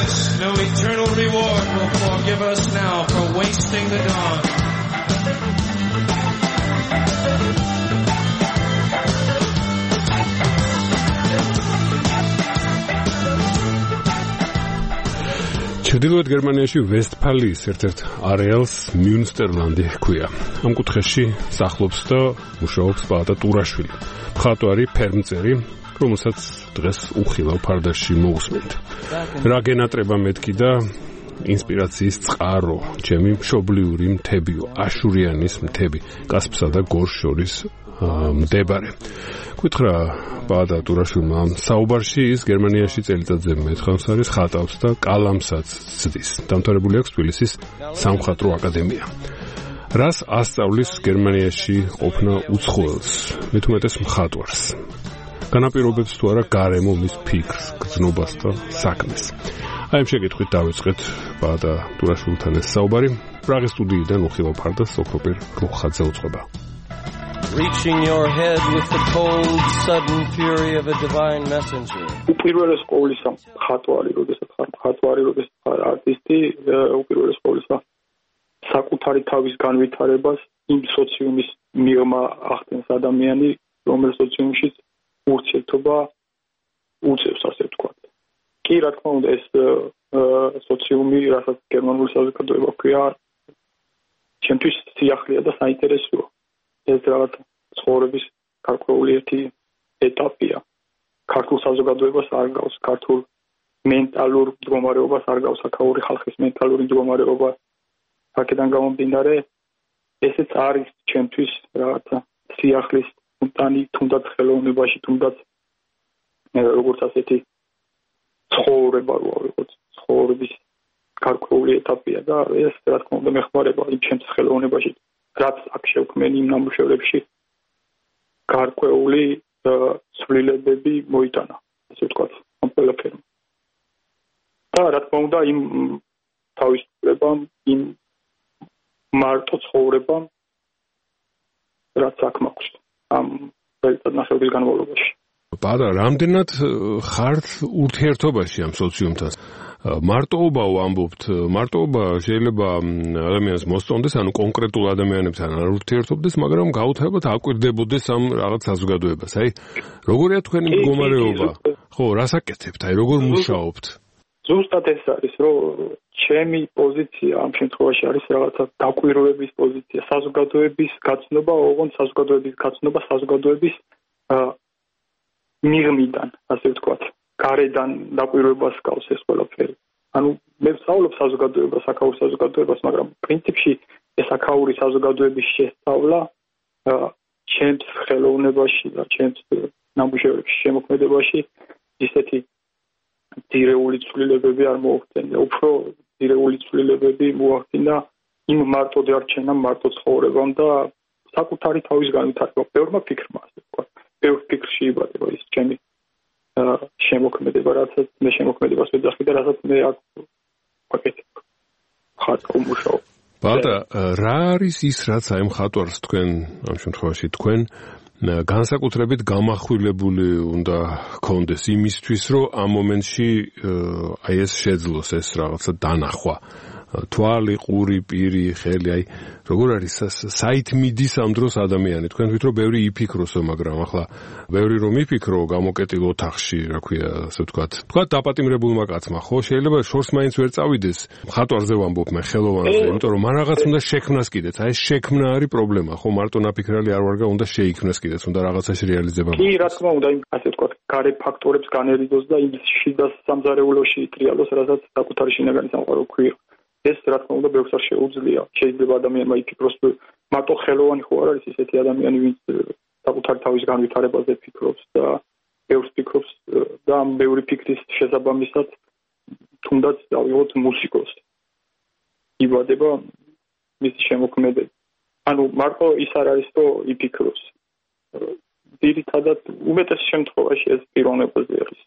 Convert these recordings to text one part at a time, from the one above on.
us, no eternal reward will forgive us now for wasting the dawn. ჩრდილოეთ გერმანიაში ვესტფალიის ერთ-ერთ არეალს მიუნსტერლანდი ჰქვია. ამ კუთხეში სახლობს და მუშაობს პაატა ტურაშვილი, მხატვარი, ფერმწერი, რომელსაც დღეს უხილავ ფარდაში მოусმენთ. რა გენატრება მეთქი და ინსპირაციის წყარო, ჩემი მშობლიური მთებიო, აშურიანის მთები, კასპსა და გორს შორის მდებარე. კითხრა პაატა ტურაშვილმა საუბარში ის გერმანიაში წელიწადზე მეთხანს არის ხატავს და კალამსაც ცდის. დამთავრებული აქვს თბილისის სამხატვრო აკადემია. რას ასწავლის გერმანიაში ყოფნა უცხოელს, მით უმეტეს მხატვარს? განაპირობებს თუ არა გარემო მის ფიქრს, გრძნობას და საქმეს? აი ამ შეკითხვით დავიწყეთ პაატა ტურაშვილთან ეს საუბარი. პრაღის სტუდიიდან უხილავ ფარდას სოფროპერ რუხაძე უწყობა. Reaching your head with the cold, sudden fury of a divine messenger. უპირველეს ყოვლისა მხატვარი, როდესაც ხარ არტისტი, უპირველეს ყოვლისა საკუთარი თავის განვითარებას იმ სოციუმის მიღმა ახდენს ადამიანი, რომელ სოციუმშიც ურთიერთობა უწევს, ასე ვთქვათ. კი, რა თქმა უნდა, ეს სოციუმი, რასაც გერმანული საზოგადოება ქვია, ჩემთვის სიახლეა და საინტერესოა. ეს რაღაც ცხოვრების გარკვეული ერთი ეტაპია. ქართულ საზოგადოებას არ გავს, ქართულ მენტალურ მდგომარეობას არ გავს, აქაური ხალხის მენტალური მდგომარეობა. აქედან გამომდინარე, ესეც არის ჩემთვის რაღაცა სიახლის უნტანი, თუნდაც ხელოვნებაში, თუნდაც როგორც ასეთი ცხოვრება რო ვიყოთ, ცხოვრების გარკვეული ეტაპია და ეს რა თქმა უნდა მეხმარება იმ ჩემს ხელოვნებაში. რაც აქ შევქმენი იმ ნამუშევრებში გარკვეული ცვლილებები მოიტანა, ასე ვთქვათ, ამ ყველაფერმა. და რა თქმა უნდა იმ თავისუფლებამ, იმ მარტო ცხოვრებამ, რაც აქ მაქვს ამ წელიწადნახევრის განმავლობაში. პაატა, რამდენად ხართ ურთიერთობაში ამ სოციუმთან? მარტოობა ვამბობთ, მარტოობა შეიძლება ადამიანს მოსწონდეს, ანუ კონკრეტულ ადამიანებთან არ ურთიერთობდეს, მაგრამ გაუთავებად აკვირდებოდეს ამ რაღაც საზოგადოებას. აი, როგორია თქვენი მდგომარეობა? ხო, რას აკეთებთ? აი, როგორ მუშაობთ? ზუსტად ეს არის, რომ ჩემი პოზიცია ამ შემთხვევაში არის რაღაცა დაკვირვების პოზიცია, საზოგადოების გაცნობა, ოღონდ საზოგადოების გაცნობა, საზოგადოების მიღმიდან, ასე ვთქვათ. გარედან დაკვირვებას გავს ეს ყველაფერი. ანუ მე ვსწავლობ საზოგადოებას, აქაურ საზოგადოებას, მაგრამ პრინციპში ეს აქაური საზოგადოების შესწავლა ჩემს ხელოვნებაში და ჩემს ნამუშევრებში, შემოქმედებაში ისეთი ძირეული ცვლილებები არ მოახდინა. უფრო ძირეული ცვლილებები მოახდინა იმ მარტო დარჩენამ, მარტო ცხოვრებამ და საკუთარი თავის განვითარებამ. ბევრმა ფიქრმა, ასე ვთქვათ, ბევრ ფიქრში იბადება ის ჩემი შემოქმედება, რასაც მე შემოქმედებას ვეძახი და რასაც მე აქ ვაკეთებ. ხატო მუშაობ. პაატა, რა არის ის, რაც აი მხატვარს თქვენ, ამ შემთხვევაში თქვენ, განსაკუთრებით გამახვილებული უნდა გქონდეს იმისთვის, რომ ამ მომენტში აი ეს შეძლოს ეს რაღაცა დანახვა. თვალი, ყური, პირი, ხელი, აი როგორ არის საით მიდის ამ დროს ადამიანი? თქვენ თვითონ ბევრი იფიქროსო, მაგრამ ახლა ბევრი რომ იფიქრო გამოკეტილ ოთახში, რა ქვია, ასე ვთქვათ. თქვათ დაპატიმრებულმა კაცმა, ხო, შეიძლება შორს მაინც ვერ წავიდეს. მხატვარზე ვამბობ მე, ხელოვანზე, იმიტომ რომ მან რაღაც უნდა შექმნას კიდეც. აი ეს შექმნა არის პრობლემა, ხო, მარტო ნაფიქრალი არ ვარ, უნდა შეიქმნას კიდეც, უნდა რაღაცაში რეალიზება. კი, რა თქმა უნდა, ასე ვთქვათ, გარე ფაქტორებს განერიდოს და იმ შიდა სამზარეულოში იტრიალოს, რასაც საკუთარი შინაგანი სამყარო ქვია. ეს რა თქმა უნდა ბევრს არ შეუძლია. შეიძლება ადამიანმა იფიქროს, მარტო ხელოვანი ხო არ არის ისეთი ადამიანი, ვინც საკუთარი თავის განვითარებაზე ფიქრობს და ბევრს ფიქრობს და ამ ბევრი ფიქრის შესაბამისად თუნდაც დავიღოთ მუსიკოსი. იბადება მისი შემოქმედება. ანუ მარტო ის არ არის, რომ იფიქროს. ძირითადად უმეტეს შემთხვევაში ეს პიროვნებაზე არის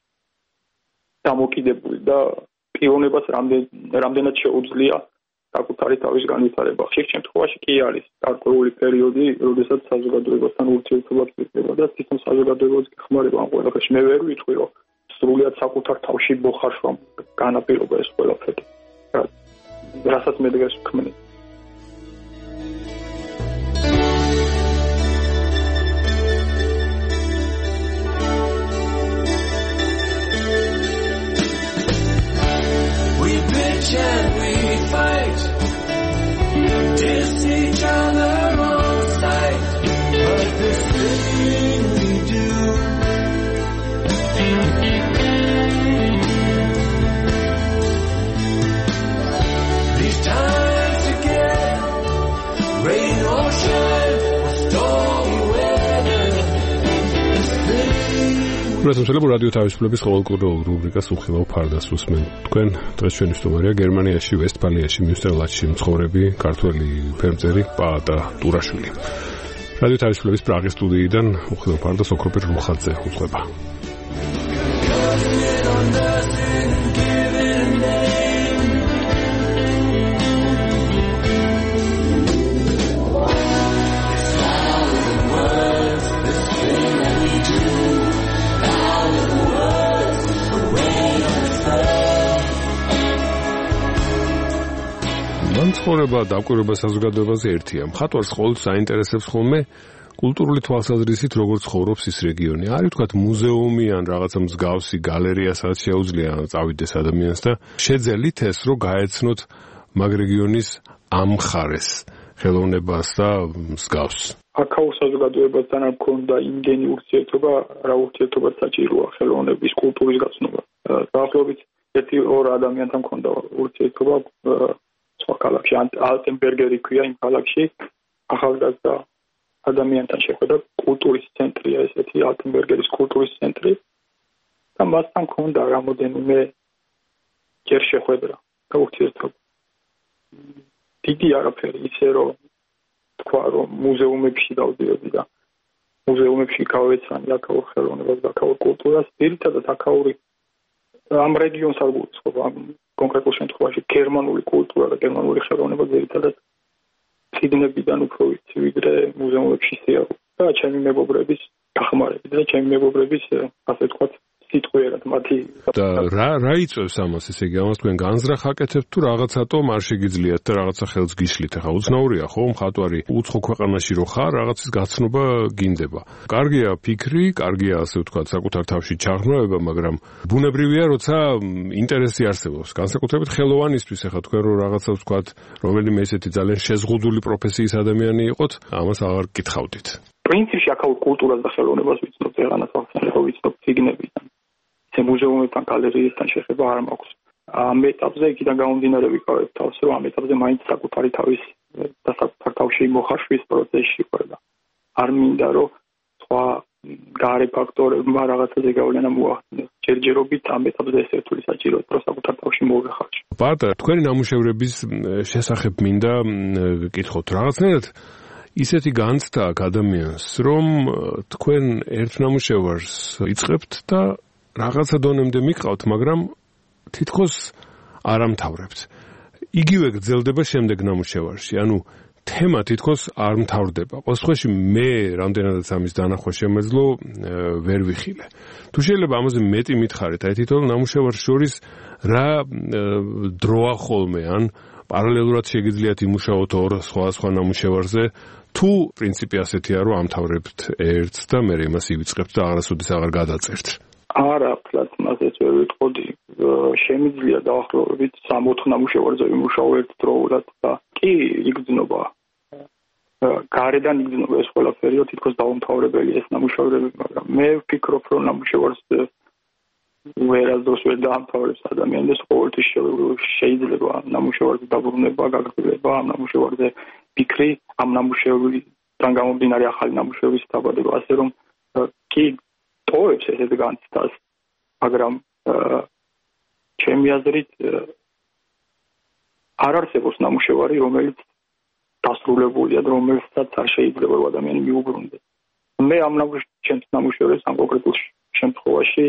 დამოკიდებული და პიროვნებას რამდენად შეუძლია საკუთარი თავის განვითარება. ხშირ შემთხვევაში კი არის გარკვეული პერიოდი, როდესაც საზოგადოებასთან ურთიერთობა გწირდება და თვითონ საზოგადოებას გეხმარება ამ ყველაფერში. მე ვერ ვიტყვი, რომ სრულიად საკუთარ თავში მოხარშვა განაპირობა ეს ყველაფერი. რასაც მე დღეს ვქმნი. And we fight, diss each other on sight, but this thing we do, these times together, rain or shine, or stormy weather, this thing. ප්‍රესამშობლები რადიო თავისუფლების ყოველკვირეულ რუბრიკას უხილავ ფარდას უსმენ. თქვენ დღეს ჩვენი სტუმარია გერმანიაში, ვესტფალიაში, მიუნსტერლანდში მცხოვრები ქართველი ფერმწერი პაატა ტურაშვილი. რადიო თავისუფლების პრაღის სტუდიიდან უხილავ ფარდას ოქროპერ რუხაძე უძღვება. ცხოვრება დაკვირვება საზოგადოებაზე ერთია. მხატვარს ყოველთვის აინტერესებს ხოლმე კულტურული თვალსაზრისით როგორ ცხოვრობს ის რეგიონი. არის თქვათ მუზეუმი ან რაღაცა მსგავსი გალერეა, სადაც შეუძლია წავიდეს ადამიანს და შეძელით ეს რომ გაეცნოთ მაგ რეგიონის ამ მხარეს, ხელოვნებას და მსგავს. აქაურ საზოგადოებასთან არ მქონდა იმდენი ურთიერთობა, რა ურთიერთობაც საჭიროა ხელოვნების კულტურის გაცნობა. დაახლოებით 1-2 ადამიანთან მქონდა ურთიერთობა სხვა ქალაქში, ალტენბერგერი ქვია იმ ქალაქში, ახალგაზრდა ადამიანთან შეხვდა კულტურის ცენტრია ესეთი ალტენბერგერის კულტურის ცენტრი და მასთან მქონდა რამოდენიმე ჯერ შეხვედრა და ურთიერთობა. დიდი არაფერი ისე რომ თქვა რომ მუზეუმებში დავდიოდი და მუზეუმებში გავეცანი აქაურ ხელოვნებას და აქაურ კულტურას, ძირითადად აქაური ამ რეგიონს არ გულისხმობა, კონკრეტულ შემთხვევაში გერმანული კულტურა და გერმანული ხელოვნება ძირითადად წიგნებიდან უფრო ვიცი, ვიდრე მუზეუმებში სიარული და ჩემი მეგობრების დახმარებით და ჩემი მეგობრების ასე ვთქვათ სიტყვიერად მათი და რა იწევს ამას, ესე იგი ამას თქვენ განზრახ აკეთებთ თუ რაღაცატომ არ შეგიძლიათ და რაღაცა ხელს გიშლით? ახლა უცნაურია ხო მხატვარი უცხო ქვეყანაში რო ხარ, რაღაცის გაცნობა გინდება. კარგია ფიქრი, კარგია ასე ვთქვათ საკუთარ თავში ჩაღრმავება, მაგრამ ბუნებრივია როცა ინტერესი არსებობს. განსაკუთრებით ხელოვანისთვის, ახლა თქვენ რო რაღაცა ვთქვათ, რომელიმე ესეთი ძალიან შეზღუდული პროფესიის ადამიანი იყოთ, ამას აღარ გკითხავდით. პრინციპში აქაურ კულტურას და ხელოვნებას ვიცნობ, ზეღანას ახსენებო ვიცნობ ციგნებიდან. მუზეუმებთან, გალერეებთან შეხება არ მაქვს. ამ ეტაპზე იქიდან გამომდინარე ვიკავებ თავს, რომ ამ ეტაპზე მაინც საკუთარი თავის და საკუთარ თავში მოხარშვის პროცესში ვარ და არ მინდა რომ სხვა გარე ფაქტორებმა რაღაცაზე გავლენა მოახდინოს. ჯერჯერობით ამ ეტაპზე ეს ერთული საჭიროა, რომ საკუთარ თავში მოვეხარშო. პაატა, თქვენი ნამუშევრების შესახებ მინდა გკითხოთ რაღაცნაირად ისეთი განცდა აქვს ადამიანს, რომ თქვენ ერთ ნამუშევარს იწყებთ და რაღაცა დონემდე მიყავთ, მაგრამ თითქოს არ ამთავრებთ. იგივე გრძელდება შემდეგ ნამუშევარში, ანუ თემა თითქოს არ მთავრდება. ყოველ შემთხვევაში მე რამდენადაც ამის დანახვა შემეძლო, ვერ ვიხილე. თუ შეიძლება ამაზე მეტი მითხარით, აი თითოეულ ნამუშევარს შორის რა დროა ხოლმე, ან პარალელურად შეგიძლიათ იმუშაოთ ორ სხვა ნამუშევარზე, თუ პრინციპი ასეთია, რომ ამთავრებთ ერთს და მე იმას ივიწყებთ და არასოდეს აღარ გადაწერთ. არა, ფლაც მასეც ვერ ვიტყოდი. შემიძლია დაახლოებით 3-4 ნამუშევარზე ვიმუშაო ერთდროულად და კი იგრძნობა. გარედან იგრძნობა ეს ყველაფერი, რომ თითქოს დაუმთავრებელი ეს ნამუშევრები, მაგრამ მე ვფიქრობ, რომ ნამუშევარს ვერასდროს ვერ დაამთავრებს ადამიანი და ყოველთვის შეიძლება ნამუშევარზე დაბრუნება, გაგრძელება, ამ ნამუშევარზე ფიქრი, ამ ნამუშევრიდან გამომდინარე ახალი ნამუშევრის დაბადება, ასე რომ კი ტოვებს ესეთ განცდას, მაგრამ ჩემი აზრით არ არსებობს ნამუშევარი, რომელიც დასრულებულია, რომელსაც არ შეიძლება რომ ადამიანი მიუბრუნდეს. მე ამ ნამუშევრებს ამ კონკრეტულ შემთხვევაში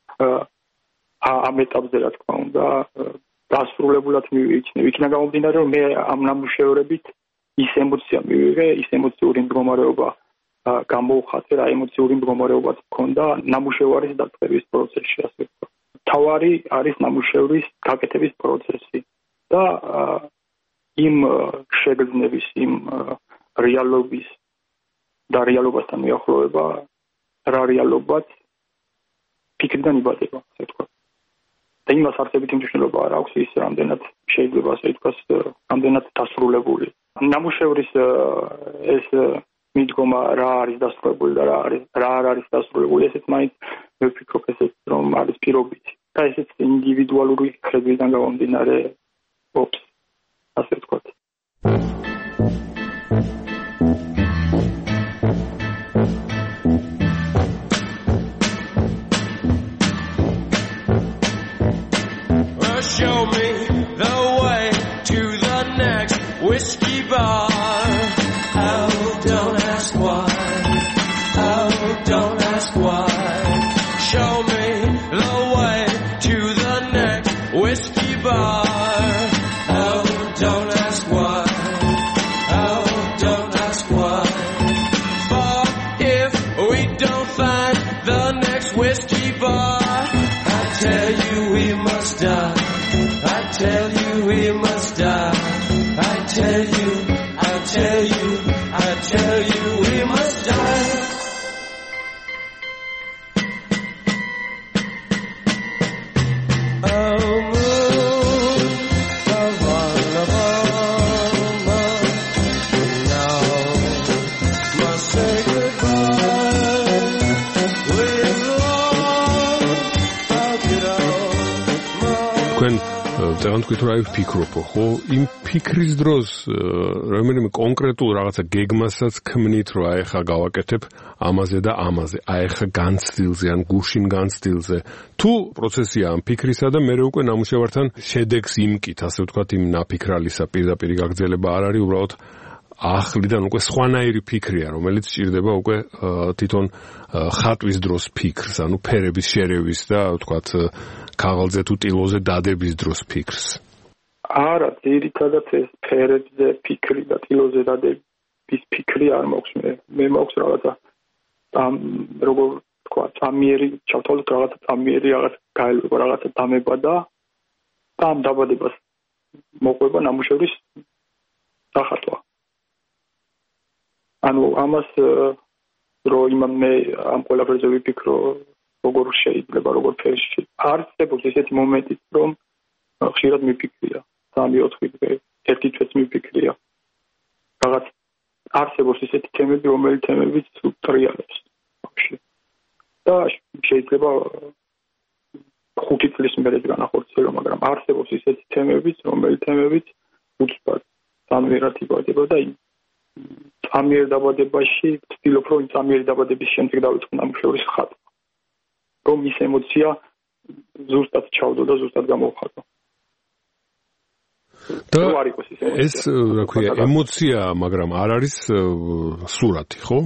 ამ ეტაპზე რა თქმა უნდა დასრულებულად მივიჩნევ. იქიდან გამომდინარე, რომ მე ამ ნამუშევრებით ის ემოცია მივიღე, ის ემოციური მდგომარეობა გამოვხატე, რა ემოციური მდგომარეობაც მქონდა ნამუშევარის დაწყების პროცესში, ასე ვთქვათ. თავად მთავარი არის ნამუშევრის გაკეთების პროცესი და იმ შეგრძნების, იმ რეალობის და რეალობასთან მიახლოება რა რეალობაც ფიქრიდან იბადება, ასე ვთქვათ. და იმას არსებითი მნიშვნელობა არ აქვს ის რამდენად შეიძლება ასე ვთქვათ, რამდენად დასრულებული. ნამუშევრის ეს მიდგომა რა არის დასრულებული და რა არ არის დასრულებული, ესეც მაინც მე ვფიქრობ, ესეც რომ არის პირობითი. და ესეც ინდივიდუალური ხედვიდან გამომდინარე ოფს, ასე ვთქვათ. Show me the way to the next whiskey bar. Oh, don't ask why. Oh, don't ask why. Show me the way to the next whiskey bar. Oh, don't ask why. Oh, don't ask why. But if we don't find the next whiskey bar, I tell you we must die. I tell you we must die. I tell you we must die. Oh moon, the wonderful moon, now must say goodbye. We've lost our good old წეგან თქვით რა ვფიქრობ, ხო? იმ ფიქრის დროს რომელიმე კონკრეტულ რაღაცა გეგმასაც ქმნით, რომ აი ხა გავაკეთებ ამაზე და ამაზე, აი ხა განცდილზე ან გუშინ განცდილზე. თუ პროცესია ამ ფიქრისა და მე უკვე ნამუშევართან შედეგს იმკით, ასე ვთქვათ, იმ ნაფიქრალისა პირდაპირ გაგრძელება არ არის, უბრალოდ ახლიდან უკვე სხვანაირი ფიქრია, რომელიც სჭირდება უკვე თვითონ ხატვის დროს ფიქრს, ანუ ფერების შერევის და ვთქვათ ქაღალდზე თუ ტილოზე დადების დროს ფიქრს. არა, ძირითადად ეს ფერებზე ფიქრი და ტილოზე დადების ფიქრი არ მაქვს მე. მე მაქვს რაღაცა როგორ თქვა, წამიერი, ჩავთვალოთ რაღაცა წამიერი, რაღაცა გაელვება, რაღაცა დამება და ამ დაბადებას მოყვება ნამუშევრის სახატვა. ანუ ამას რომ მე ამ ყველაფერზე ვიფიქრო, როგორ შეიძლება, როგორ ფერში. არსებობს ესეთი მომენტიც, რომ ხშირად მიფიქრია, 3-4 დღე, ერთი თვეც მიფიქრია. რაღაც არსებობს ესეთი თემები, რომელიც თემებიც ტრიალებს. და შეიძლება 5 წლის მერე განახორციელო, მაგრამ არსებობს ესეთი თემებიც, რომელიც თემებიც უცბად სამერად იბადება და წამიერ დაბადებაში ვცდილობ, რომ წამიერი დაბადების შემდეგ დავიწყო ნამუშევრის ხატვა. რომ ის ემოცია ზუსტად ჩავდო და ზუსტად გამოვხატო. და ეს, რა ქვია, ემოცია, მაგრამ არ არის სურათი, ხო?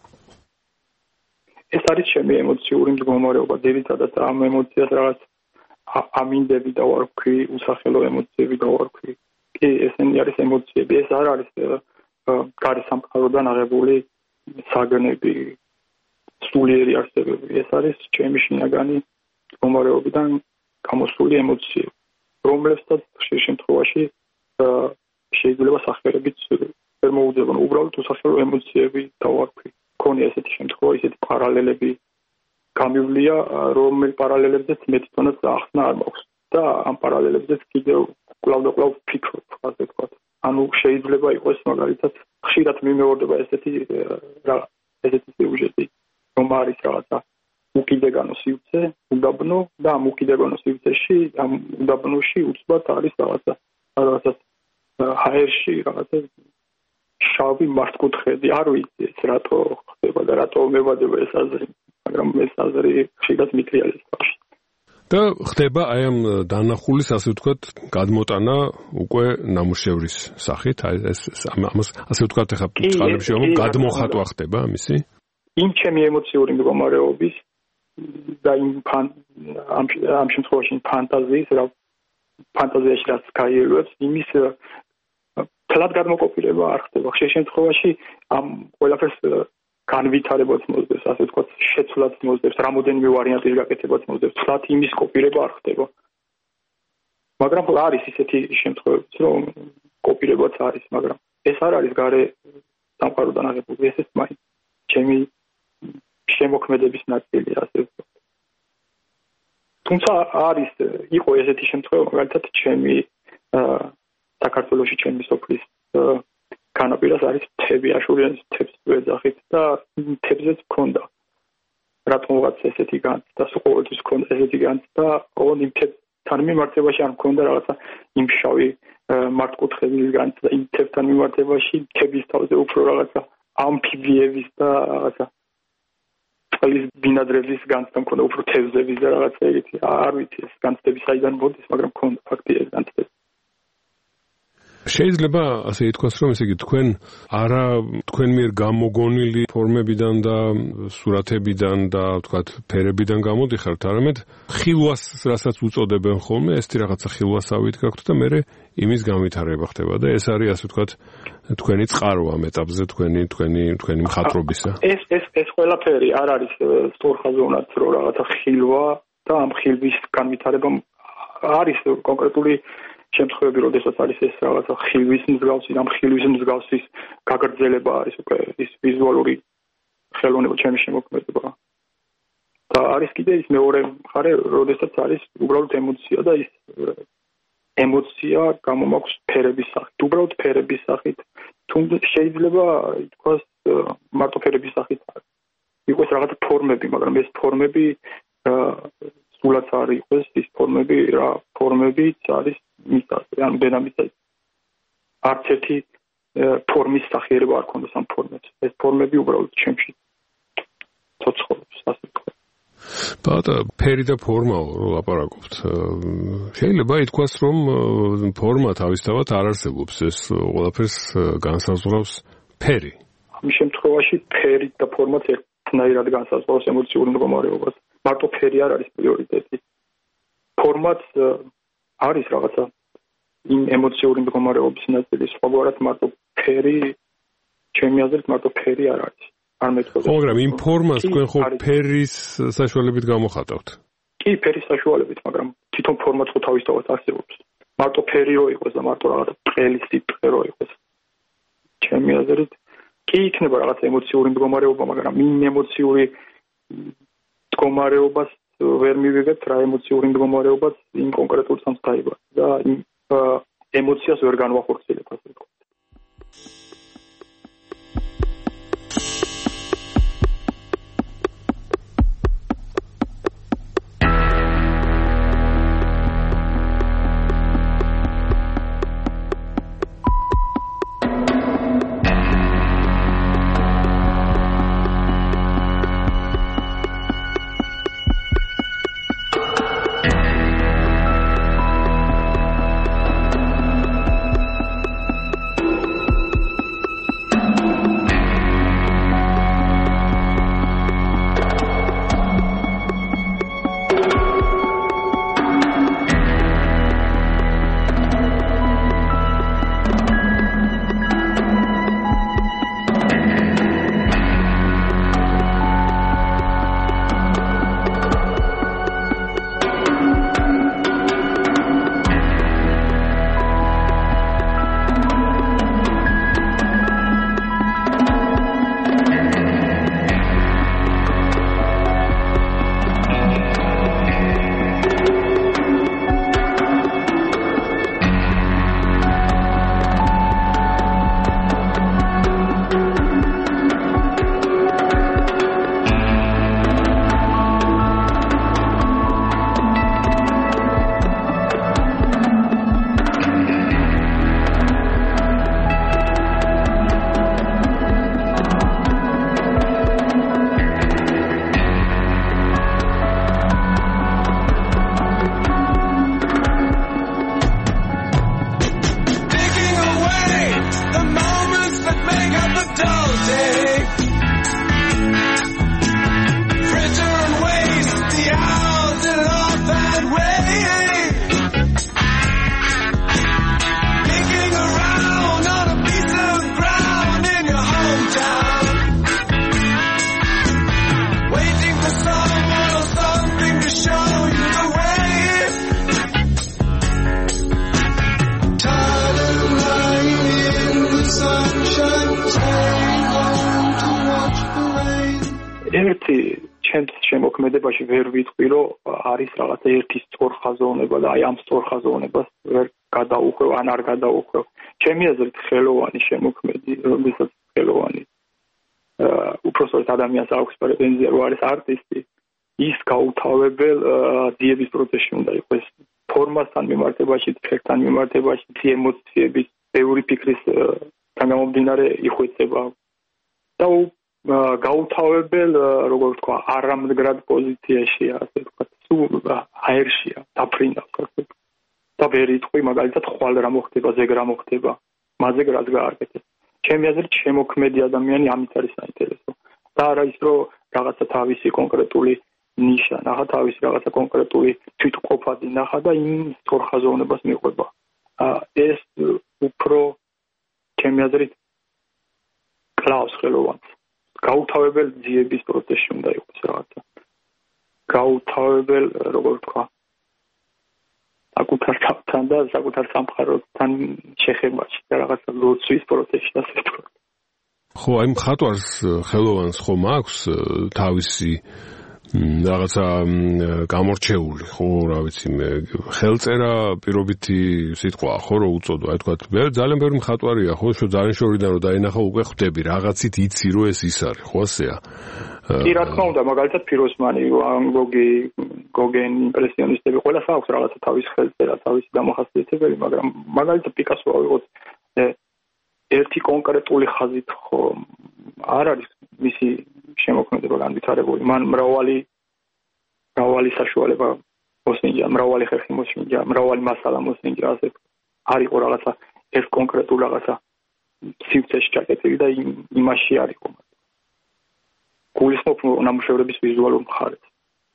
ეს არის ჩემი ემოციური მდგომარეობა, ძირითადად ამ ემოციას რაღაც ამინდები და ვარქვი, usახელო ემოციები და ვარქვი. კი, ესენი არის ემოციები, ეს არ არის გარე სამყაროდან აღებული საგნები, სულიერი არსებები. ეს არის ჩემი შინაგანი მდგომარეობიდან გამოსული ემოციები, რომლებსაც ხშირ შემთხვევაში შეიძლება სახელებით ვერ მოუძებნო, უბრალოდ უსახელო ემოციები დავარქვი. მქონია ესეთი შემთხვევა, ესეთი პარალელები გამივლია, რომელ პარალელებზეც მე თვითონაც ახსნა არ მაქვს და ამ პარალელებზეც კიდევ კვლავ და კვლავ ვფიქრობ, ასე ვთქვათ. ანუ შეიძლება იყოს მაგალითად ხშირად მიმეორდება ესეთი სიუჟეტი, რომ არის რაღაცა უკიდეგანო სივრცე, უდაბნო და ამ უკიდეგანო სივრცეში, ამ უდაბნოში უცბად არის რაღაცა ჰაერში რაღაცა შავი მართკუთხედი. არ ვიცი ეს რატო ხდება და რატო მებადება ეს აზრი, მაგრამ ეს აზრი ხშირად მიტრიალებს თავში. და ხდება აი ამ დანახულის, ასე ვთქვათ, გადმოტანა უკვე ნამუშევრის სახით, აი ამას ასე ვთქვათ, ახლა წყალებში გადმოხატვა ხდება ამისი? იმ ჩემი ემოციური მდგომარეობის და ამ შემთხვევაში ფანტაზიის, ფანტაზიაში რაც გაიელვებს, იმის თლად გადმოკოპილება არ ხდება. ხშირ შემთხვევაში ამ ყველაფერს განვითარებაც მოძებს, ასე ვთქვათ, შეცვლაც მოძებს, რამოდენიმე ვარიანტის გაკეთებაც მოძებს, თლათ იმის კოპირება არ ხდება. მაგრამ არის ისეთი შემთხვევებიც, რომ კოპირებაც არის, მაგრამ ეს არ არის გარე სამყაროდან აღებული, ესეც მაინც ჩემი შემოქმედების ნაწილი, ასე ვთქვათ. თუმცა იყო ესეთი შემთხვევა, მაგალითად ჩემი საქართველოში ჩემი სოფლის განაპირას არის მთები, აშურიანის მთებს ვეძახით და მთებზეც მქონდა რატომღაც ესეთი განცდა, ყოველთვის მქონდა ესეთი განცდა, ოღონდ იმ მთებთან მიმართებაში არ მქონდა რაღაცა იმ შავი მართკუთხედის განცდა, იმ მთებთან მიმართებაში მთების თავზე უფრო რაღაცა ამფიბიების და რაღაცა წყლის ბინადრების განცდა მქონდა, უფრო თევზების და რაღაცა ეგეთი, არ ვიცი ეს განცდები საიდან მოდის, მაგრამ მქონდა ფაქტია ეს განცდები. შეიძლება ასე ითქვას, რომ ესე იგი თქვენ მიერ გამოგონილი ფორმებიდან და სურათებიდან და ვთქვათ ფერებიდან გამოდიხართ, არამედ ხილვას, რასაც უწოდებენ ხოლმე, ესეთი რაღაცა ხილვასავით გაქვთ და მე იმის განვითარება ხდება და ეს არის ასე ვთქვათ თქვენი წყარო ამ ეტაპზე თქვენი მხატვრობისა. ეს ყველაფერი არ არის სწორხაზოვნად რომ რაღაცა ხილვა და ამ ხილვის განვითარება არის კონკრეტული შემთხვევები, როდესაც არის ეს რაღაცა ხილვის მსგავსი, ამ ხილვის მსგავსის გაგრძელება არის უკვე ის ვიზუალური ხელოვნება ჩემი შემოქმედება. და არის კიდე ის მეორე მხარე, როდესაც არის უბრალოდ ემოცია და ის ემოცია გამომაქვს ფერების სახით, უბრალოდ ფერების სახით, თუმცა შეიძლება ითქვას მარტო ფერების სახით იყოს რაღაცა ფორმები, მაგრამ ეს ფორმები სულაც არ იყოს ის ფორმები, რა ფორმებიც არის მიწაზე, ანუ დედამიწაზე. არც ერთი ფორმის სახიერება არ ქონდეს ამ ფორმებს. ეს ფორმები უბრალოდ ჩემში ცოცხლობს, ასე ვთქვათ. ბატა, ფერი და ფორმა ლაპარაკობთ. შეიძლება ითქვას, რომ ფორმა თავისთავად არ არსებობს, ეს ყველაფერს განსაზღვრავს ფერი. ამ შემთხვევაში ფერი და ფორმაც ერთნაირად განსაზღვრავს ემოციურ მდგომარეობას. მარტო ფერი არ არის პრიორიტეტი. ფორმაც არის რაღაცა იმ ემოციური მდგომარეობის ნაწილი, სხვაგვარად მარტო ფერი, ჩემი აზრით მარტო ფერი არ არის. არ მეთქვა. მაგრამ იმ ფორმას თქვენ ხო ფერის საშუალებით გამოხატავთ? კი, ფერის საშუალებით, მაგრამ თვითონ ფორმაც ხო თავისთავად არსებობს. მარტო ფერი რო იყოს და მარტო რაღაცა ბრელი სიტყვე რო იყოს. ჩემი აზრით კი იქნება რაღაცა ემოციური მდგომარეობა, მაგრამ იმ ემოციური მდგომარეობას ვერ მივიღებთ რა ემოციური მდგომარეობაც იმ კონკრეტულ სამს დაიბა და იმ ემოციას ვერ განვახორციელებ, ასე ვთქვათ. ერთი ჩემს შემოქმედებაში ვერ ვიტყვი, რომ არის რაღაცა ერთი სწორხაზოვნება და აი ამ სწორხაზოვნებას ვერ გადაუხვევ ან არ გადაუხვევ. ჩემი აზრით ხელოვანი შემოქმედი, რომელსაც ხელოვანი უпроსტად ადამიანს აქვს პრეტენზია, რომ არის არტისტი, ის გაუთავებელ ძიების პროცესში უნდა იყოს. ფორმასთან მიმართებაში, ფერთან მიმართებაში, ემოციების, ბევრი ფიქრის გამომდინარე იხვეწება და გაუთავებელ, როგორ ვთქვა, არამდგრად პოზიციაში, ასე ვთქვა, სულ აერშია, დაფრინავს ასე. და ვერ იტყვი, მაგალითად, ხვალ რა მოხდება, ზეგ რა მოხდება, მაზე რაც გააკეთეს. ჩემი აზრით, შემოქმედი ადამიანი ამით არის საინტერესო. და არა ის, რომ რაღაცა თავისი კონკრეტული ნიშა, ნახა თავისი რაღაცა კონკრეტული თვითმყოფადი ნახა და იმ სწორხაზოვნებას მიყვება. ეს უფრო ჩემი აზრით კლავს ხელოვანს. გაუთავებელ ძიების პროცესში უნდა იყოს რაღაცა. გაუთავებელ, როგორ ვთქვა, საკუთარ თავთან და საკუთარ სამყაროსთან შეხებაში და რაღაცა ლოცვის პროცესში ასე ვთქვა. ხო, აი მხატვარს ხელოვანს ხომ აქვს თავისი რაღაცა გამორჩეული, ხო, რა ვიცი მე, ხელწერა პირობითი სიტყვაა, ხო, რომ უწოდო, აი თქვა, ძალიან ბევრი მხატვარია, ხო, ძალიან შორიდან რომ დაინახა უკვე ხვდები, რაღაცით იცი რომ ეს ის არის, ხო, ასეა. კი, რა თქმა უნდა, მაგალითად ფიროსმანი, ვან გოგი, გოგენი, იმპრესიონისტები, ყველას აქვს რაღაცა თავის ხელწერა, თავისი დამახასიათებელი, მაგრამ მაგალითად პიკასო ავიღოთ ერთი კონკრეტული ხაზით, ხო, არ არის მისი შემოქმედება განვითარებული. მან მრავალი საშუალება მოსინჯა, მრავალი ხერხი მოსინჯა, მრავალი მასალა მოსინჯა, ასე არ იყო რაღაცა ერთ კონკრეტულ რაღაცა სივრცეში ჩაკეტილი და იმაში არ იყო. გულისხმობ ნამუშევრების ვიზუალურ მხარეს.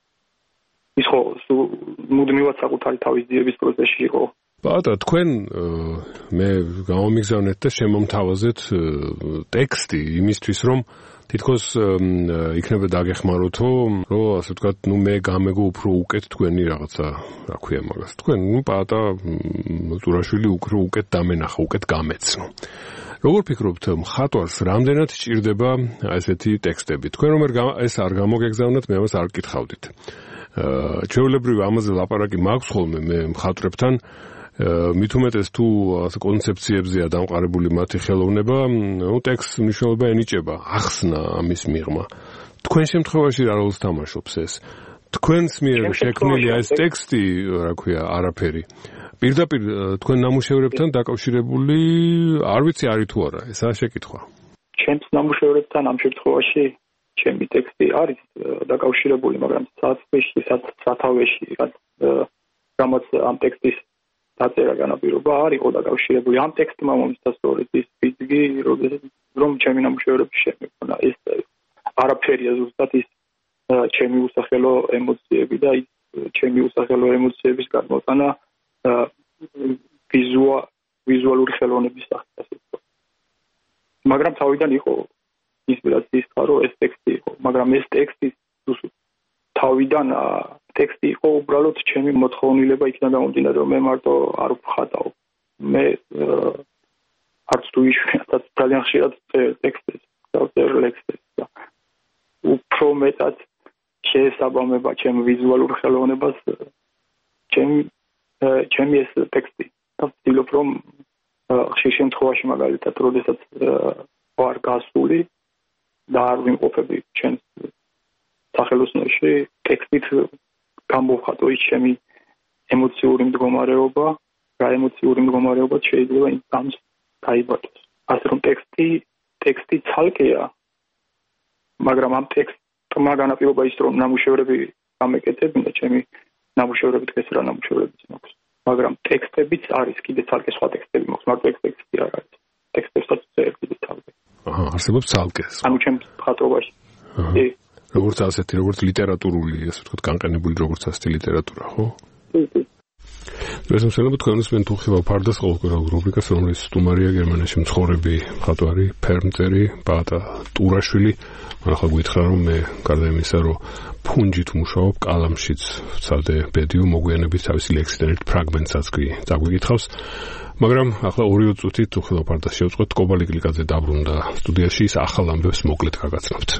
ის ხო მუდმივად საკუთარი თავის ძიების პროცესში იყო. ბატა, თქვენ მე გამომიგზავნეთ და შემომთავაზეთ ტექსტი იმისთვის, რომ თითქოს იქნება დაგეხმაროთო, რომ ასე ვთქვათ, მე გამეგო უფრო უკეთ თქვენი რაღაცა, რა ქვია მაგას. თქვენ, ბატა, ზურაშვილი უფრო უკეთ დამენახა, უკეთ გამეცნო. როგორ ფიქრობთ, მხატვარს რამდენად სჭირდება ესეთი ტექსტები? თქვენ რომ ეს არ გამოგეგზავნათ, მე ამას არ გკითხავდით. ჩვეულებრივ ამაზე ლაპარაკი მაქვს ხოლმე მე მხატვრებთან, მით უმეტეს თუ კონცეფციებზეა დამყარებული მათი ხელოვნება, ტექსტს მნიშვნელობა ენიჭება, ახსნა ამის მიღმა. თქვენ შემთხვევაში რა როლს თამაშობს ეს? თქვენს მიერ შექმნილი ეს ტექსტი, რა ქვია, არაფერი. პირდაპირ თქვენ ნამუშევრებთან დაკავშირებული, არ ვიცი არის თუ არა, ესაა შეკითხვა. ჩემს ნამუშევრებთან ამ შემთხვევაში ჩემი ტექსტი არის დაკავშირებული, მაგრამ საწყისში, სათავეში, რამაც ამ ტექსტის დაწერა განაპირობა არ იყო დაკავშირებული. ამ ტექსტმა მომსცა სწორედ ის ფიძგი, რომ ჩემი ნამუშევრები შემექონა. ეს არაფერია ზუსტად ის ჩემი უსახელო ემოციები და ის ჩემი უსახელო ემოციების გადმოტანა ვიზუალური ხელოვნების სახით. მაგრამ თავიდან იყო ინსპირაციის წყარო ეს ტექსტი იყო, მაგრამ ეს ტექსტი თავიდან ტექსტი იყო უბრალოდ ჩემი მოთხოვნილება იქნა გამომდინარე, რომ მე მარტო არ ვხატავ. მე არც თუ იშვიათად ძალიან ხშირად ტექსტებს დავწერ ლექსებს და უფრო მეტად შეესაბამება ჩემ ვიზუალურ ხელოვნებას ჩემი ეს ტექსტი. და ვცდილობ რომ ხშირ შემთხვევაში მაგალითად როდესაც ვარ გასული და არ ვიმყოფები ჩემს სახელოსნოში, ტექსტით გამოვხატო ის ჩემი ემოციური მდგომარეობა, რა ემოციური მდგომარეობა შეიძლება ამს დაიბადოს. ასე რომ ტექსტი ცალკეა, მაგრამ ამ ტექსტმა განაპირობა ის, რომ ნამუშევრები გამეკეთებინა, ჩემი ნამუშევრები დღეს რა ნამუშევრებიც მაქვს. მაგრამ ტექსტებიც არის, კიდე ცალკე სხვა ტექსტები მაქვს, მარტო ტექსტი არ არის. ტექსტებსაც წერდი თავზე. არსებობს ცალკე. ანუ ჩემს მხატვრობაში. როგორც ასეთი, როგორც ლიტერატურული, ასე ვთქვათ, განყენებული როგორც ასეთი ლიტერატურა, ხო? დღეს მსმენელო თქვენ უსმენთ უხილავ ფარდას ყოველკვირეულ რუბრიკას, რომელიც სტუმარია გერმანიაში მცხოვრები მხატვარი, ფერმწერი ბატა ტურაშვილი. მან ახლა გითხრა, რომ მე გარდა იმისა, რომ ფუნჯით მუშაობ, კალამშიც ვცადე ბედიო, მოგვიანებით თავისი ლექსიდან ერთ ფრაგმენტსაც დაგვიკითხავს. მაგრამ ახლა 2 წუთით უხილავ ფარდას შევწყვეტ, კობალი კლიკაძე დაბრუნდა სტუდიაში, ის ახალ ამბებს მოკლედ გაგაცნობთ.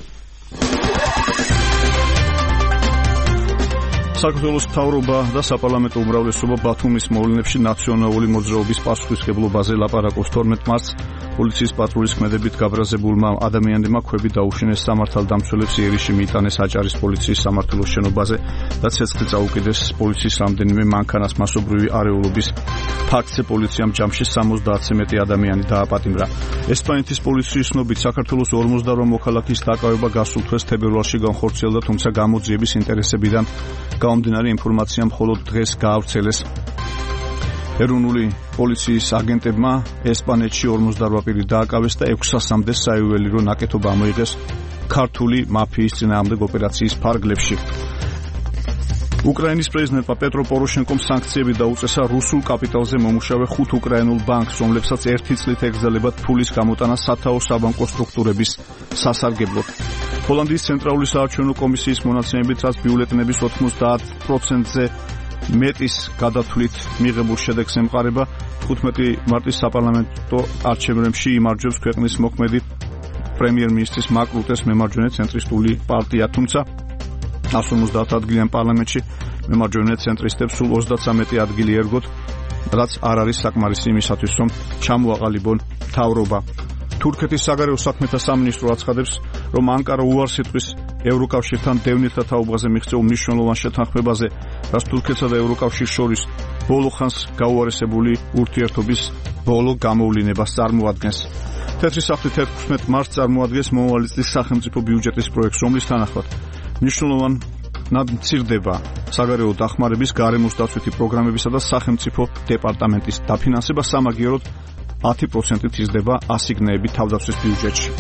საქართველოს მთავრობა და საპარლამენტო უმრავლესობა ბათუმის მოვლენებში ნაციონალური მოძრაობის პასუხისმგებლობაზე ლაპარაკობს 12 მარტს პოლიციის პატრულის ქმედებით გაბრაზებულმა ადამიანებმა ქვები დაუშინეს სამართალდამცველებს იერიში მიიტანეს აჭარის პოლიციის სამმართველოს შენობაზე და ცეცხლი წაუკიდეს პოლიციის რამდენიმე მანქანას მასობრივი არეულობის ფაქტზე პოლიციამ ჯამში 70-ზე მეტი ადამიანი დააპატიმრა. ესპანეთის პოლიციის ცნობით საქართველოს 58 მოქალაქის დაკავება გასულ თვეს თებერვალში განხორციელდა, თუმცა გამოძიების ინტერესებიდან გამომდინარე ინფორმაცია მხოლოდ დღეს გაავრცელეს. ეროვნული პოლიციის აგენტებმა ესპანეთში 58 პირი დააკავეს და 600-მდე საიუველირო ნაკეთობა ამოიღეს ქართული მაფიის წინააღმდეგ ოპერაციის ფარგლებში. უკრაინის პრეზიდენტმა პეტრო პოროშენკომ სანქციები დაუწესა რუსულ კაპიტალზე მომუშავე 5 უკრაინულ ბანკს, რომლებსაც 1 წლით ეგზალებათ ფულის გამოტანა სათაო საბანკო სტრუქტურების სასარგებლოდ. ჰოლანდიის ცენტრალური საარჩევნო კომისიის მონაცემებით, რაც ბიულეტენების 90%-ზე მეტის გადათვლით მიღებულ შედეგს ემყარება, 15 მარტის საპარლამენტო არჩევნებში იმარჯვებს ქვეყნის მოქმედი პრემიერ-მინისტრის მარკ რუტეს მემარჯვენე ცენტრისტული პარტია, თუმცა 150 ადგილიან პარლამენტში მემარჯვენე ცენტრისტებს სულ 33 ადგილი ერგოთ, რაც არ არის საკმარისი იმისათვის, რომ ჩამოაყალიბონ მთავრობა. თურქეთის საგარეო საქმეთა სამინისტრო აცხადებს, რომ ანკარა უარს იტყვის ევროკავშირთან დევნილთა თაობაზე მიღწეულ მნიშვნელოვან შეთანხმებაზე, რაც თურქეთსა და ევროკავშირს შორის ბოლო ხანს გაუარესებული ურთიერთობის ბოლო გამოვლინებას წარმოადგენს. თეთრი სახლი 16 მარტს წარმოადგენს მომავალი წლის სახელმწიფო ბიუჯეტის პროექტს, რომლის თანახმად მნიშვნელოვნად მცირდება საგარეო დახმარების, გარემოს დაცვითი პროგრამებისა და სახელმწიფო დეპარტამენტის დაფინანსება, სამაგიეროდ 10%-ით იზრდება ასიგნეები თავდაცვის ბიუჯეტში.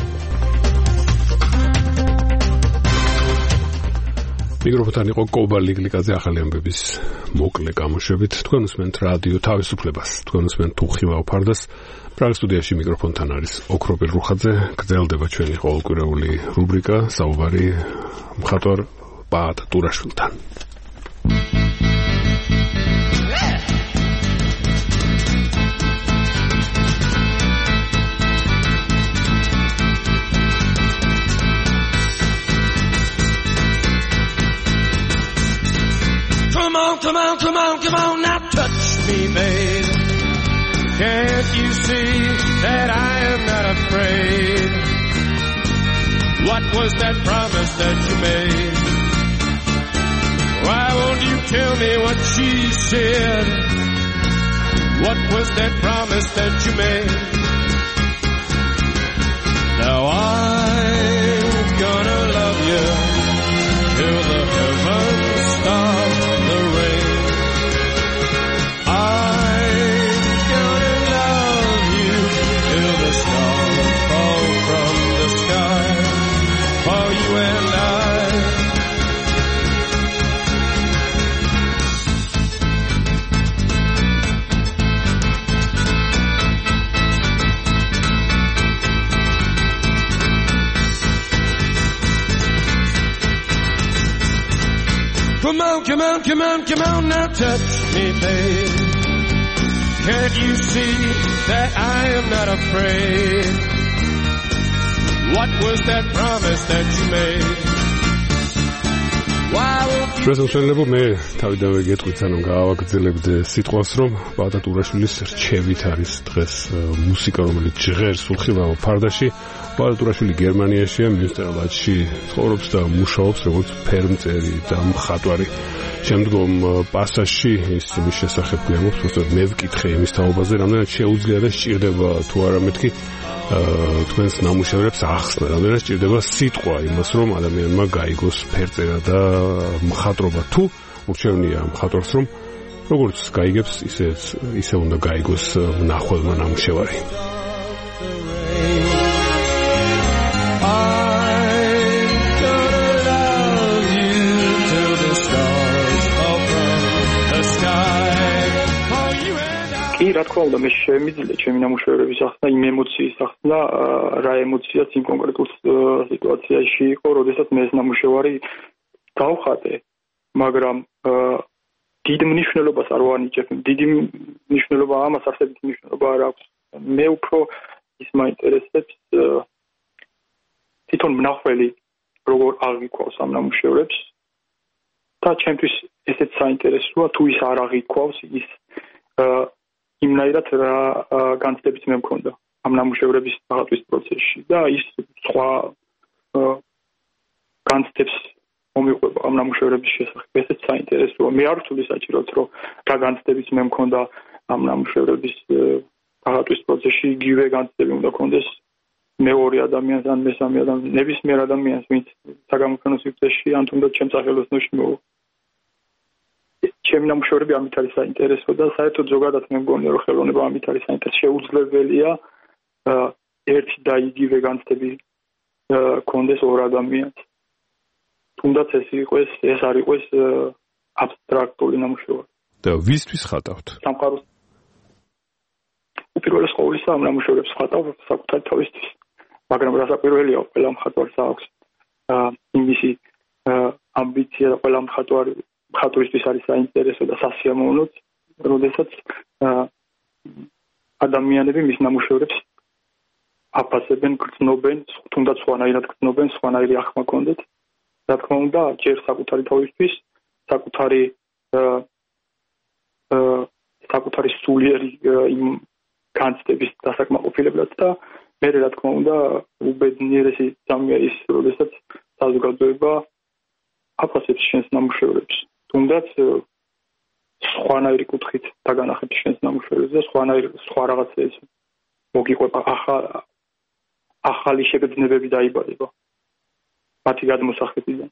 მიკროფონთან იყო კობა ლიგლიკაძე, ახალი ამბების მოკლე გამოშვებით. თქვენ უსმენთ რადიო თავისუფლებას, თქვენ უსმენთ თუხილაო ფარდას. პრაღის სტუდიაში მიკროფონთან არის ოქროპილ რუხაძე. გრძელდება ჩვენი ყოველკვირეული რუბრიკა საუბარი მხატვარ ბაატ ტურაშვილთან. Come on, now touch me, babe. Can't you see that I am not afraid? What was that promise that you made? Why won't you tell me what she said? What was that promise that you made? Now I'm gonna love you till the heavens stop the rain. I'm gonna love you till the stars fall from the sky for you and I. Come on, now touch me, babe. Can't you see that I am not afraid? What was that promise that you made? Why won't you... პრეზიდენტებო, მე თავიდანვე გეტყვით, სანამ გავაგრძელებდე სიტყვას, რომ ბაატა ტურაშვილის რჩევით არის დღეს მუსიკა, რომელიც ჟღერს უხილავ ფარდაში. ბაატა ტურაშვილი გერმანიაშია, მიუნსტერლადში ცხოვრობს და მუშაობს როგორც ფერმწერი და მხატვარი. შემდგომ პასაჟში ის იმის შესახებ გვიამბობს, უბრალოდ მე ვკითხე იმის თაობაზე, რამდენად შეუძლია და სჭირდება თუ არა მეთქი თქვენს ნამუშევრებს ახსნა, რამდენად სჭირდება სიტყვა იმას, რომ ადამიანმა გაიგოს ფერწერა და მხატვრობა. თუ ურჩევნია მხატვარს, რომ როგორც გაიგებს, ისე უნდა გაიგოს მნახველმა ნამუშევარი. კი, რა თქმა უნდა, მე შემიძლია ჩემი ნამუშევრების ახსნა, იმ ემოციის ახსნა, რა ემოციაც იმ კონკრეტულ სიტუაციაში იყო, როდესაც მე ეს ნამუშევარი დავხატე, მაგრამ დიდ მნიშვნელობას არ ვანიჭებ, დიდი მნიშვნელობა ამას არსებითი მნიშვნელობა არ აქვს. მე უფრო ის მაინტერესებს თვითონ მნახველი როგორ აღიქვავს ამ ნამუშევრებს და ჩემთვის ესეც საინტერესოა თუ ის არ აღიქვავს ის იმნაირად რა განცდებიც მე მქონდა ამ ნამუშევრების აღთვის პროცესში და ის სხვა განცდებს მომიყვება ამ ნამუშევრების შესახებ. ესეც საინტერესოა. მე არ ვთვლი საჭიროდ რომ რა განცდებიც მე მქონდა ამ ნამუშევრების აღთვის პროცესში იგივე განცდები უნდა ქონდეს მეორე ადამიანს ან მესამე ადამიანს, ნებისმიერ ადამიანს, ვინც საგამოფენო სივრცეში ან თუნდაც ჩემს სახელოსნოში მოვა. ჩემი ნამუშევრები ამით არის საინტერესო და საერთოდ ზოგადად მე მგონია რომ ხელოვნება ამით არის საინტერესო. შეუძლებელია ერთი და იგივე განცდები ქონდეს ორ ადამიანს. თუნდაც ეს არ იყოს აბსტრაქტული ნამუშევარი. და ვისთვის ხატავთ? სამყაროს უპირველეს ყოვლისა ამ ნამუშევრებს ხატავ საკუთარი თავისთვის. მაგრამ რასაკვირველია, ყველა მხატვარს აქვს იმისი ამბიცია და ყველა მხატვრისთვის არის საინტერესო და სასიამოვნოც, როდესაც ადამიანები მის ნამუშევრებს აფასებენ, გრძნობენ, თუნდაც სხვანაირად გრძნობენ, სხვანაირი ახმა კონდეთ. რა თქმა უნდა, ჯერ საკუთარი თავისთვის, საკუთარი სულიერი იმ განცდების დასაკმაყოფილებლად და მე რა თქმა უნდა უბედნიერესი ძამია ის, როდესაც საზოგადოება აფასებს შენს ნამუშევრებს. თუნდაც სხვანაირი კუთხით დაგანახებს შენს ნამუშევრებს და სხვა რაღაცებს მოგიყვება ახალი შეგრძნებები დაიბადება. მათი გადმოსახედიდან.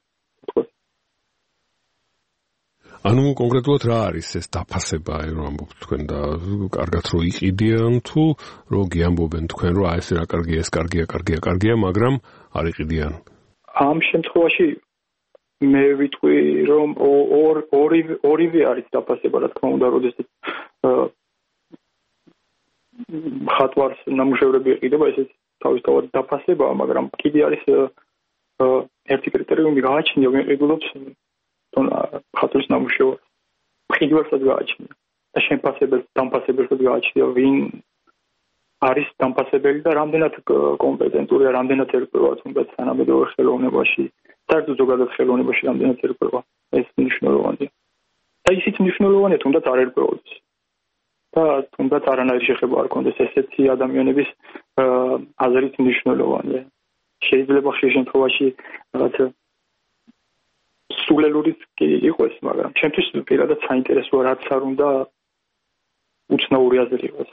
ანუ კონკრეტულად რა არის ეს დაფასება, რომ ამბობთ თქვენ და კარგად რო იყიდიან თუ რო გიამბობენ თქვენ რომ აი ეს რა კარგია, ეს კარგია, მაგრამ არ იყიდიან. ამ შემთხვევაში მე ვიტყვი რომ ორივე არის დაფასება, რა თქმა უნდა, როდესაც მხატვარს ნამუშევრები ეყიდება, ესეც თავისთავად დაფასებაა, მაგრამ კიდე არის ერთი კრიტერიუმი გააჩნია, ვინ ეყიდულობს მხატვრის ნამუშევრს. მყიდველსაც გააჩნია და დამფასებელსაც გააჩნია, ვინ არის დამფასებელი და რამდენად კომპეტენტურია, რამდენად ერკვევა თუნდაც თანამედროვე ხელოვნებაში, საერთოდ ზოგადად ხელოვნებაში რამდენად ერკვევა. ეს მნიშვნელოვანია. და ისიც მნიშვნელოვანია, თუნდაც არ ერკვეოდეს. და თუნდაც არანაირი შეხება არ კონდეს ესეთი ადამიანების აზრით მნიშვნელოვანია. შეიძლება ხშირ შემთხვევაში რაღაც სულელურიც კი იყოს, მაგრამ ჩემთვის პირადად საინტერესოა, რაც არ უნდა უცნაური აზრი იყოს.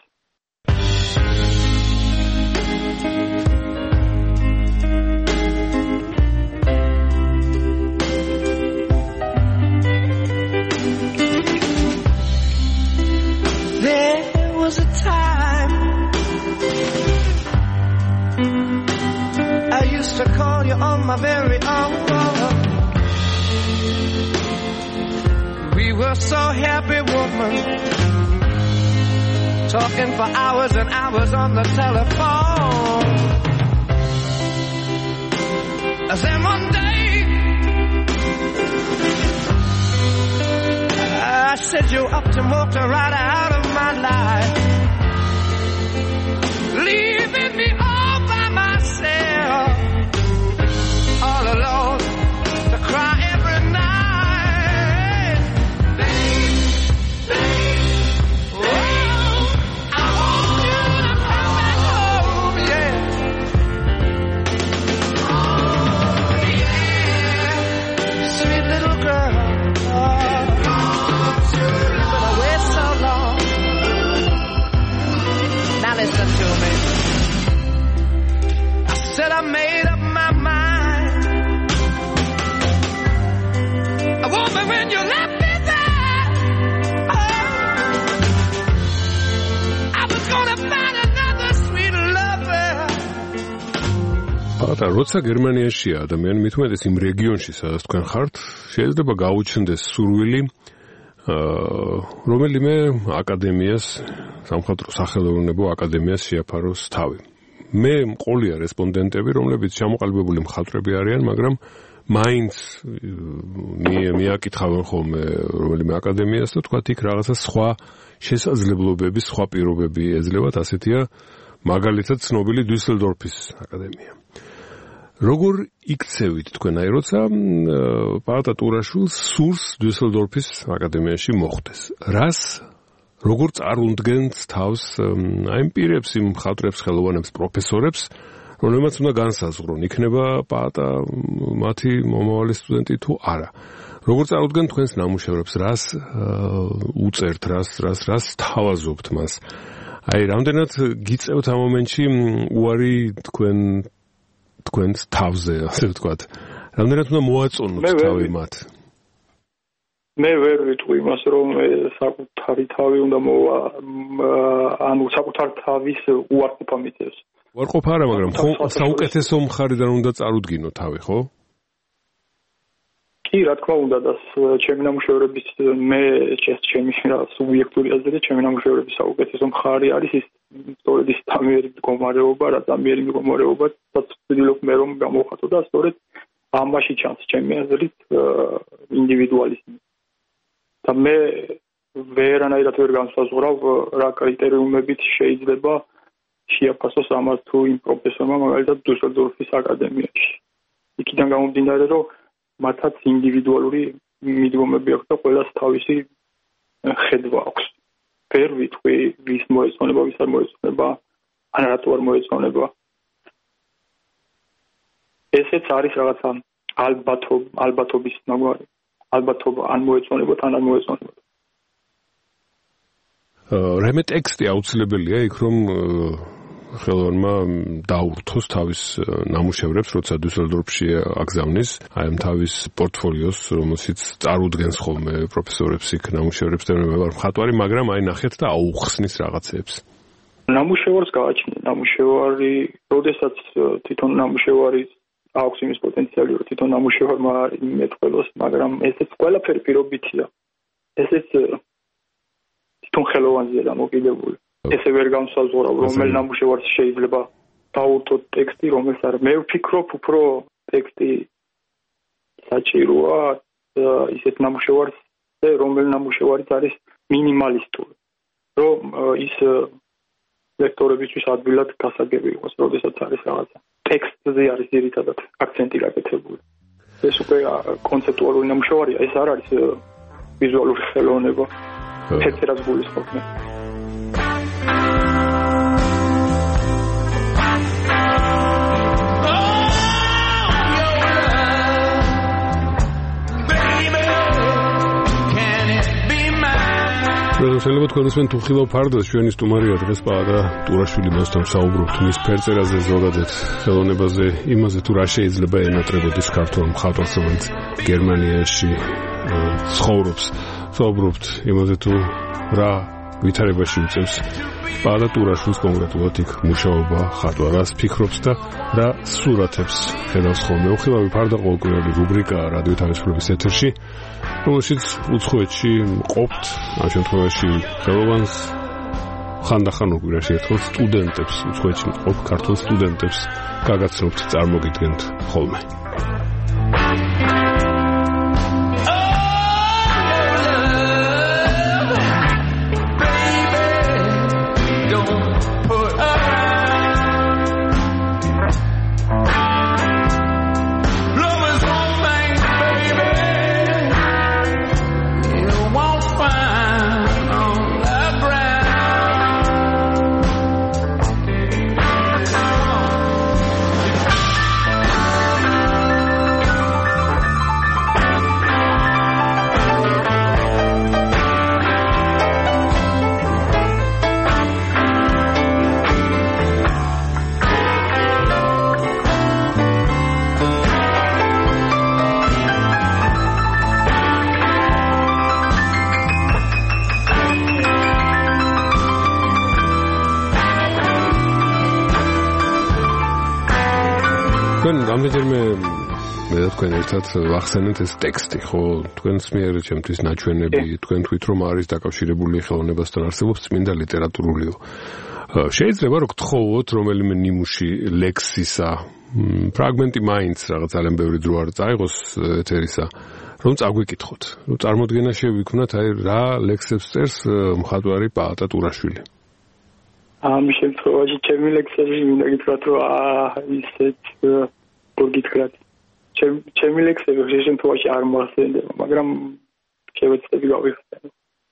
There was a time I used to call you on my very own. We were so happy, woman, talking for hours and hours on the telephone. Then one day I said you up and walked right out of my life, leaving me all by myself, all alone to cry every night. Babe, oh, I want you to come back home, yeah. Oh, yeah. Sweet little girl, you've been away so long. Now listen to me. I said I made up my mind. A woman, when you left me there, I was gonna find another sweet lover. და როცა გერმანიაშია ადამიანი, მით უმეტეს იმ რეგიონში, სადაც თქვენ ხართ, შეიძლება გაუჩნდეს სურვილი რომელიმე აკადემიას, სამხატვრო სახელოვნებო აკადემიას შეაფაროს თავი. მე მყოლია რესპონდენტები, რომლებიც ჩამოყალიბებული მხატვრები არიან, მაგრამ მაინც მიაკითხავენ ხოლმე რომელიმე აკადემიას და თქვათ იქ რაღაცა სხვა შესაძლებლობები, სხვა პირობები ეძლევათ, ასეთია მაგალითად ცნობილი დუსელდორფის აკადემია. როგორ იქცევით თქვენ აი როცა პაატა ტურაშვილს სურს დუსელდორფის აკადემიაში მოხვდეს რას როგორ წარუდგენთ თავს აი იმ პირებს იმ მხატვრებს ხელოვანებს პროფესორებს რომელმაც უნდა განსაზღვრონ იქნება პაატა მათი მომავალი სტუდენტი თუ არა როგორ წარუდგენთ თქვენს ნამუშევრებს რას უწერთ რას თავაზობთ მას აი რამდენად გიწევთ ამ მომენტში უარი თქვენს თავზე ასე ვთქვათ რამდენად უნდა მოაწონოთ თავი მათ მე ვერ ვიტყვი იმას რომ საკუთარი თავი უნდა მოვა ანუ საკუთარ თავის უარყოფა მიწევს უარყოფა არა მაგრამ ხო საუკეთესო მხარიდან უნდა წარუდგინო თავი ხო კი რა თქმა უნდა და ჩემი ნამუშევრების მე ჩემი სუბიექტური აზრით ჩემი ნამუშევრების საუკეთესო მხარი არის ის სწორედ ის თამიერი მდგომარეობა რა თამიერი მდგომარეობა ვცდილობ მე რომ გამოვხატო და სწორედ ამაში ჩანს ჩემი აზრით ინდივიდუალიზმი და მე ვერანაირად ვერ განსაზღვრავ რა კრიტერიუმებით შეიძლება შეაფასოს ამას თუ იმ პროფესორმა მაგალითად დუსელდორფის აკადემიაში იქიდან გამომდინარე რომ მათაც ინდივიდუალური მიდგომები აქვს და ყველას თავისი ხედვა აქვს. ვერ ვიტყვი ვის მოეწონება, ვის არ მოეწონება, ან რატო არ მოეწონება. ესეც არის რაღაცა ალბათობის ნაგვარი. ალბათობა ან მოეწონებათ, ან არ მოეწონებათ. რამე ტექსტი აუცილებელია იქ რომ ხელოვანმა დაურთოს თავის ნამუშევრებს, როცა დუსელდორფში აგზავნის, აი ამ თავის პორტფოლიოს, რომელშიც წარუდგენს ხოლმე პროფესორებს იქ ნამუშევრებს და მე ვარ მხატვარი, მაგრამ აი ნახეთ და აუხსნის რაღაცებს. ნამუშევარს გააჩნია, ნამუშევარი, როდესაც თვითონ ნამუშევარი აქვს იმის პოტენციალი, რომ თვითონ ნამუშევარმა იმეთყველოს, მაგრამ ესეც ყველაფერი პირობითია. ესეც თვითონ ხელოვანზეა დამოკიდებული. ესე ვერ განსაზღვრავ, რომელ ნამუშევარს შეიძლება დაურთო ტექსტი, რომელს არ. მე ვფიქრობ, უფრო ტექსტი საჭიროა ისეთ ნამუშევარს, რომელ ნამუშევარიც არის მინიმალისტური. რომ ის ლექტორებისთვის ადვილად გასაგები იყოს, როდესაც არის რაღაცა. ტექსტზე არის ძირითადად აქცენტი გაკეთებული. ეს უკვე კონცეპტუალური ნამუშევარია, ეს არ არის ვიზუალური ხელოვნება. ფერწერას გულისხმობ მე. შეიძლება თქვენ ისმენ თუ ხილავ ფარდას ჩვენი სტუმარია დღეს პაატა ტურაშვილი მასთან საუბრობთ მის ფერწერაზე ზოგადად ხელოვნებაზე იმაზე თუ რა შეიძლება ენატრებოდეს ქართულ მხატვარს რომელიც გერმანიაში ცხოვრობს საუბრობთ იმაზე თუ რა ვითარებაში უწევს პაატა ტურაშვილს კონკრეტულად იქ მუშაობა ხატვარას ფიქრობს და რა სურათებს ხედავს ხოლმე უხილავი ფარდა ყოველკვირეული რუბრიკა რადიო თავისუფლების ეთერში რომელშიც უცხოეთში ყოფთ ამ შემთხვევაში ხელოვანს ხანდახან უგვირაში ერთხელ სტუდენტებს უცხოეთში ყოფ ქართულ სტუდენტებს გაგაცნობთ წარმოგიდგენთ ხოლმე რამდენჯერმე მე და თქვენ ერთად ვახსენეთ ეს ტექსტი, ხო, თქვენს მიერ ჩემთვის ნაჩვენები, თქვენ თვით რომ არის დაკავშირებული ხელოვნებასთან არსებობს წმინდა ლიტერატურულიო. შეიძლება რომ გთხოვოთ რომელიმე ნიმუში ლექსისა, ფრაგმენტი მაინც რაღაც ძალიან ბევრი დრო არ წაიღოს ეთერისა, რომ წაგვიკითხოთ. რომ წარმოდგენა შევიქმნათ, აი რა ლექსებს წერს მხატვარი პაატა ტურაშვილი. ამ შემთხვევაში ჩემი ლექსები მინდა გითხრათ რომ ისეთ გითხრათ. ჩემი ლექსები შემთხვევაში არ მოახსენდება, მაგრამ შევეცდები გავიხსენო.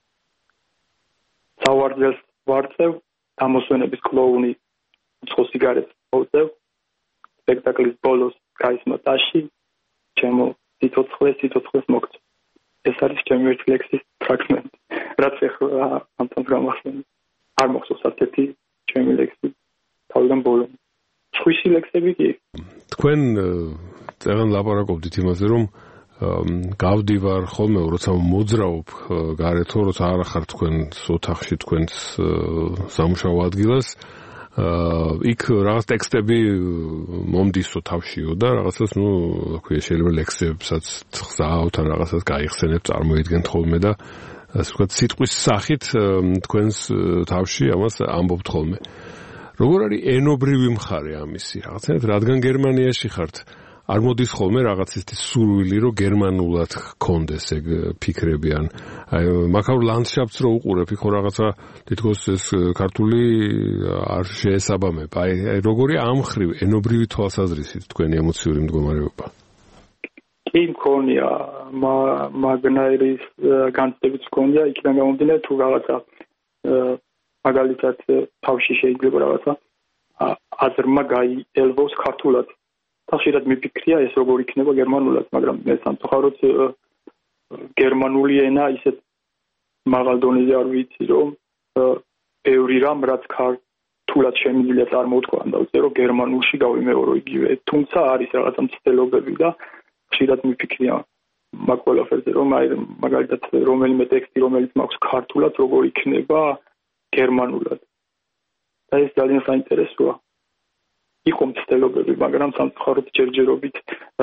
სავარძელს ვარწევ, ამოსვენების კლოუნი მცხო სიგარეტს მოვწევ, სპექტაკლის ბოლოს გაისმა ტაში, ჩემო სიცოცხლეს მოგწევ. ეს არის ჩემი ერთი ლექსის ფრაგმენტი. რაც ახლა ამთან გამახსენე. არ მახსოვს ერთ-ერთი ჩემი ლექსი თავიდან ბოლომდე. სხვისი ლექსები კი. თქვენ წეგან ლაპარაკობდით იმაზე, რომ გავდივარ ხოლმე, როცა მოძრაობ გარეთო, როცა არ ახარ თქვენ ოთახში თქვენს სამუშაო ადგილას, იქ რაღაც ტექსტები მომდისო თავშიო და რაღაცას, შეიძლება ლექსებსაც ხსავთ, ან რაღაცას გაიხსენებთ, წარმოიდგენთ ხოლმე და ასე ვთქვათ, სიტყვის სახით თქვენს თავში ამას ამბობთ ხოლმე. როგორ არის ენობრივი მხარე ამისი, რაღაცნაირად, რადგან გერმანიაში ხართ, არ მოდის ხოლმე რაღაც ისეთი სურვილი, რომ გერმანულად გქონდეს ეგ ფიქრები ან მაგარ ლანდშაფტს რო უყურებ, იქ რაღაცა თითქოს ეს ქართული არ შეესაბამება. აი როგორი ამ ხრივ ენობრივი თვალსაზრისით თქვენი ემოციური მდგომარეობა? კი მქონია, მაგნაირი განცდებით მქონია, იქიდან გამომდინარე თუ რაღაცა მაგალითად თავში შეიძლება რაღაცა აზრმა გაიელვოს ქართულად. ხშირად მიფიქრია ეს როგორ იქნება გერმანულად, მაგრამ მე სამწუხაროდ გერმანული ენა ისეთ მაღალ დონეზე არ ვიცი, რომ ბევრი რამ რაც ქართულად შემიძლია წარმოთქვა, და უწერო გერმანულში გავიმეორო იგივე. თუმცა არის რაღაცა მცდელობები და ხშირად მიფიქრია მაგ ყველაფერზე, რომ აი მაგალითად რომელიმე ტექსტი, რომელიც მაქვს ქართულად, როგორ იქნება გერმანულად. და ეს ძალიან საინტერესოა. იყო მცდელობები, მაგრამ სამწუხაროდ ჯერჯერობით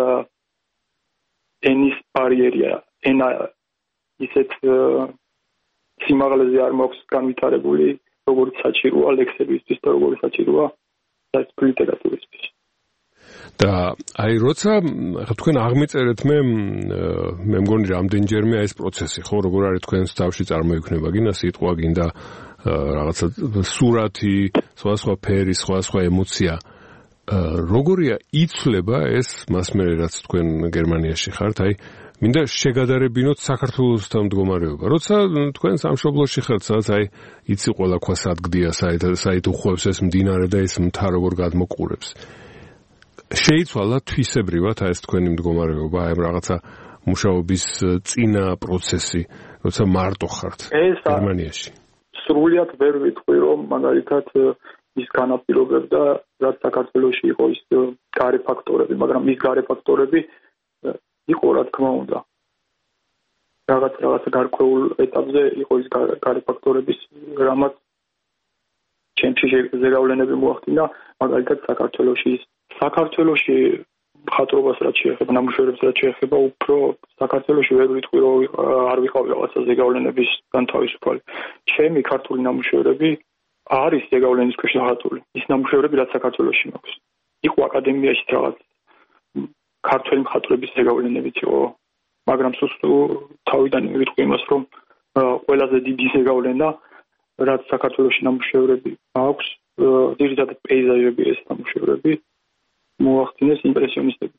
ენის ბარიერია, ენა ისეთ სიმაღლეზე არ მაქვს განვითარებული, როგორც საჭიროა ლექსებისთვის და როგორც საჭიროა ლიტერატურისთვის. და აი როცა თქვენ აღმიწერეთ მე მგონი რამდენჯერმე ეს პროცესი, ხო, როგორ არის თქვენს თავში წარმოიქმნება გინდა სიტყვა, გინდა რაღაცა სურათი, სხვა ფერი, სხვა ემოცია. როგორია იცვლება ეს მასმერე რაც თქვენ გერმანიაში ხართ, აი მინდა შეგადარებინოთ საქართველოსთან მდგომარეობა. როცა თქვენ სამშობლოში ხართ, სადაც აი იცი ყველა ქვა სადგდია, საით უხვევს ეს მდინარე და ეს მთა როგორ გადმოყურებს. შეიცვალა თვისებრივად აი ეს თქვენი მდგომარეობა, აი რაღაცა მუშაობის წინა პროცესი, როცა მარტო ხართ გერმანიაში. სრულიად ვერ ვიტყვი, რომ მაგალითად ის განაპირობებდა, რაც საქართველოში იყო ის გარე ფაქტორები, მაგრამ ის გარე ფაქტორები იყო, რა თქმა უნდა. რაღაცა გარკვეულ ეტაპზე იყო ის გარე ფაქტორების, რამაც ჩემში ზეგავლენები მოახდინა, მაგალითად საქართველოში მხატვრობას რაც შეეხება, ნამუშევრებს რაც შეეხება, უფრო საქართველოში ვერ ვიტყვი, რომ არ ვიყავი რაღაცა ზეგავლენების განთავისუფალი. ჩემი ქართული ნამუშევრები არის ზეგავლენის ქვეშ დახატული. ის ნამუშევრები რაც საქართველოში მაქვს. იყო აკადემიაში რაღაც ქართველი მხატვრების ზეგავლენებიც იყო, მაგრამ სულ თავიდან ვიტყვი იმას, რომ ყველაზე დიდი ზეგავლენა რაც საქართველოში ნამუშევრები აქვს, ძირითადად პეიზაჟები ეს ნამუშევრები მოახდინეს იმპრესიონისტები.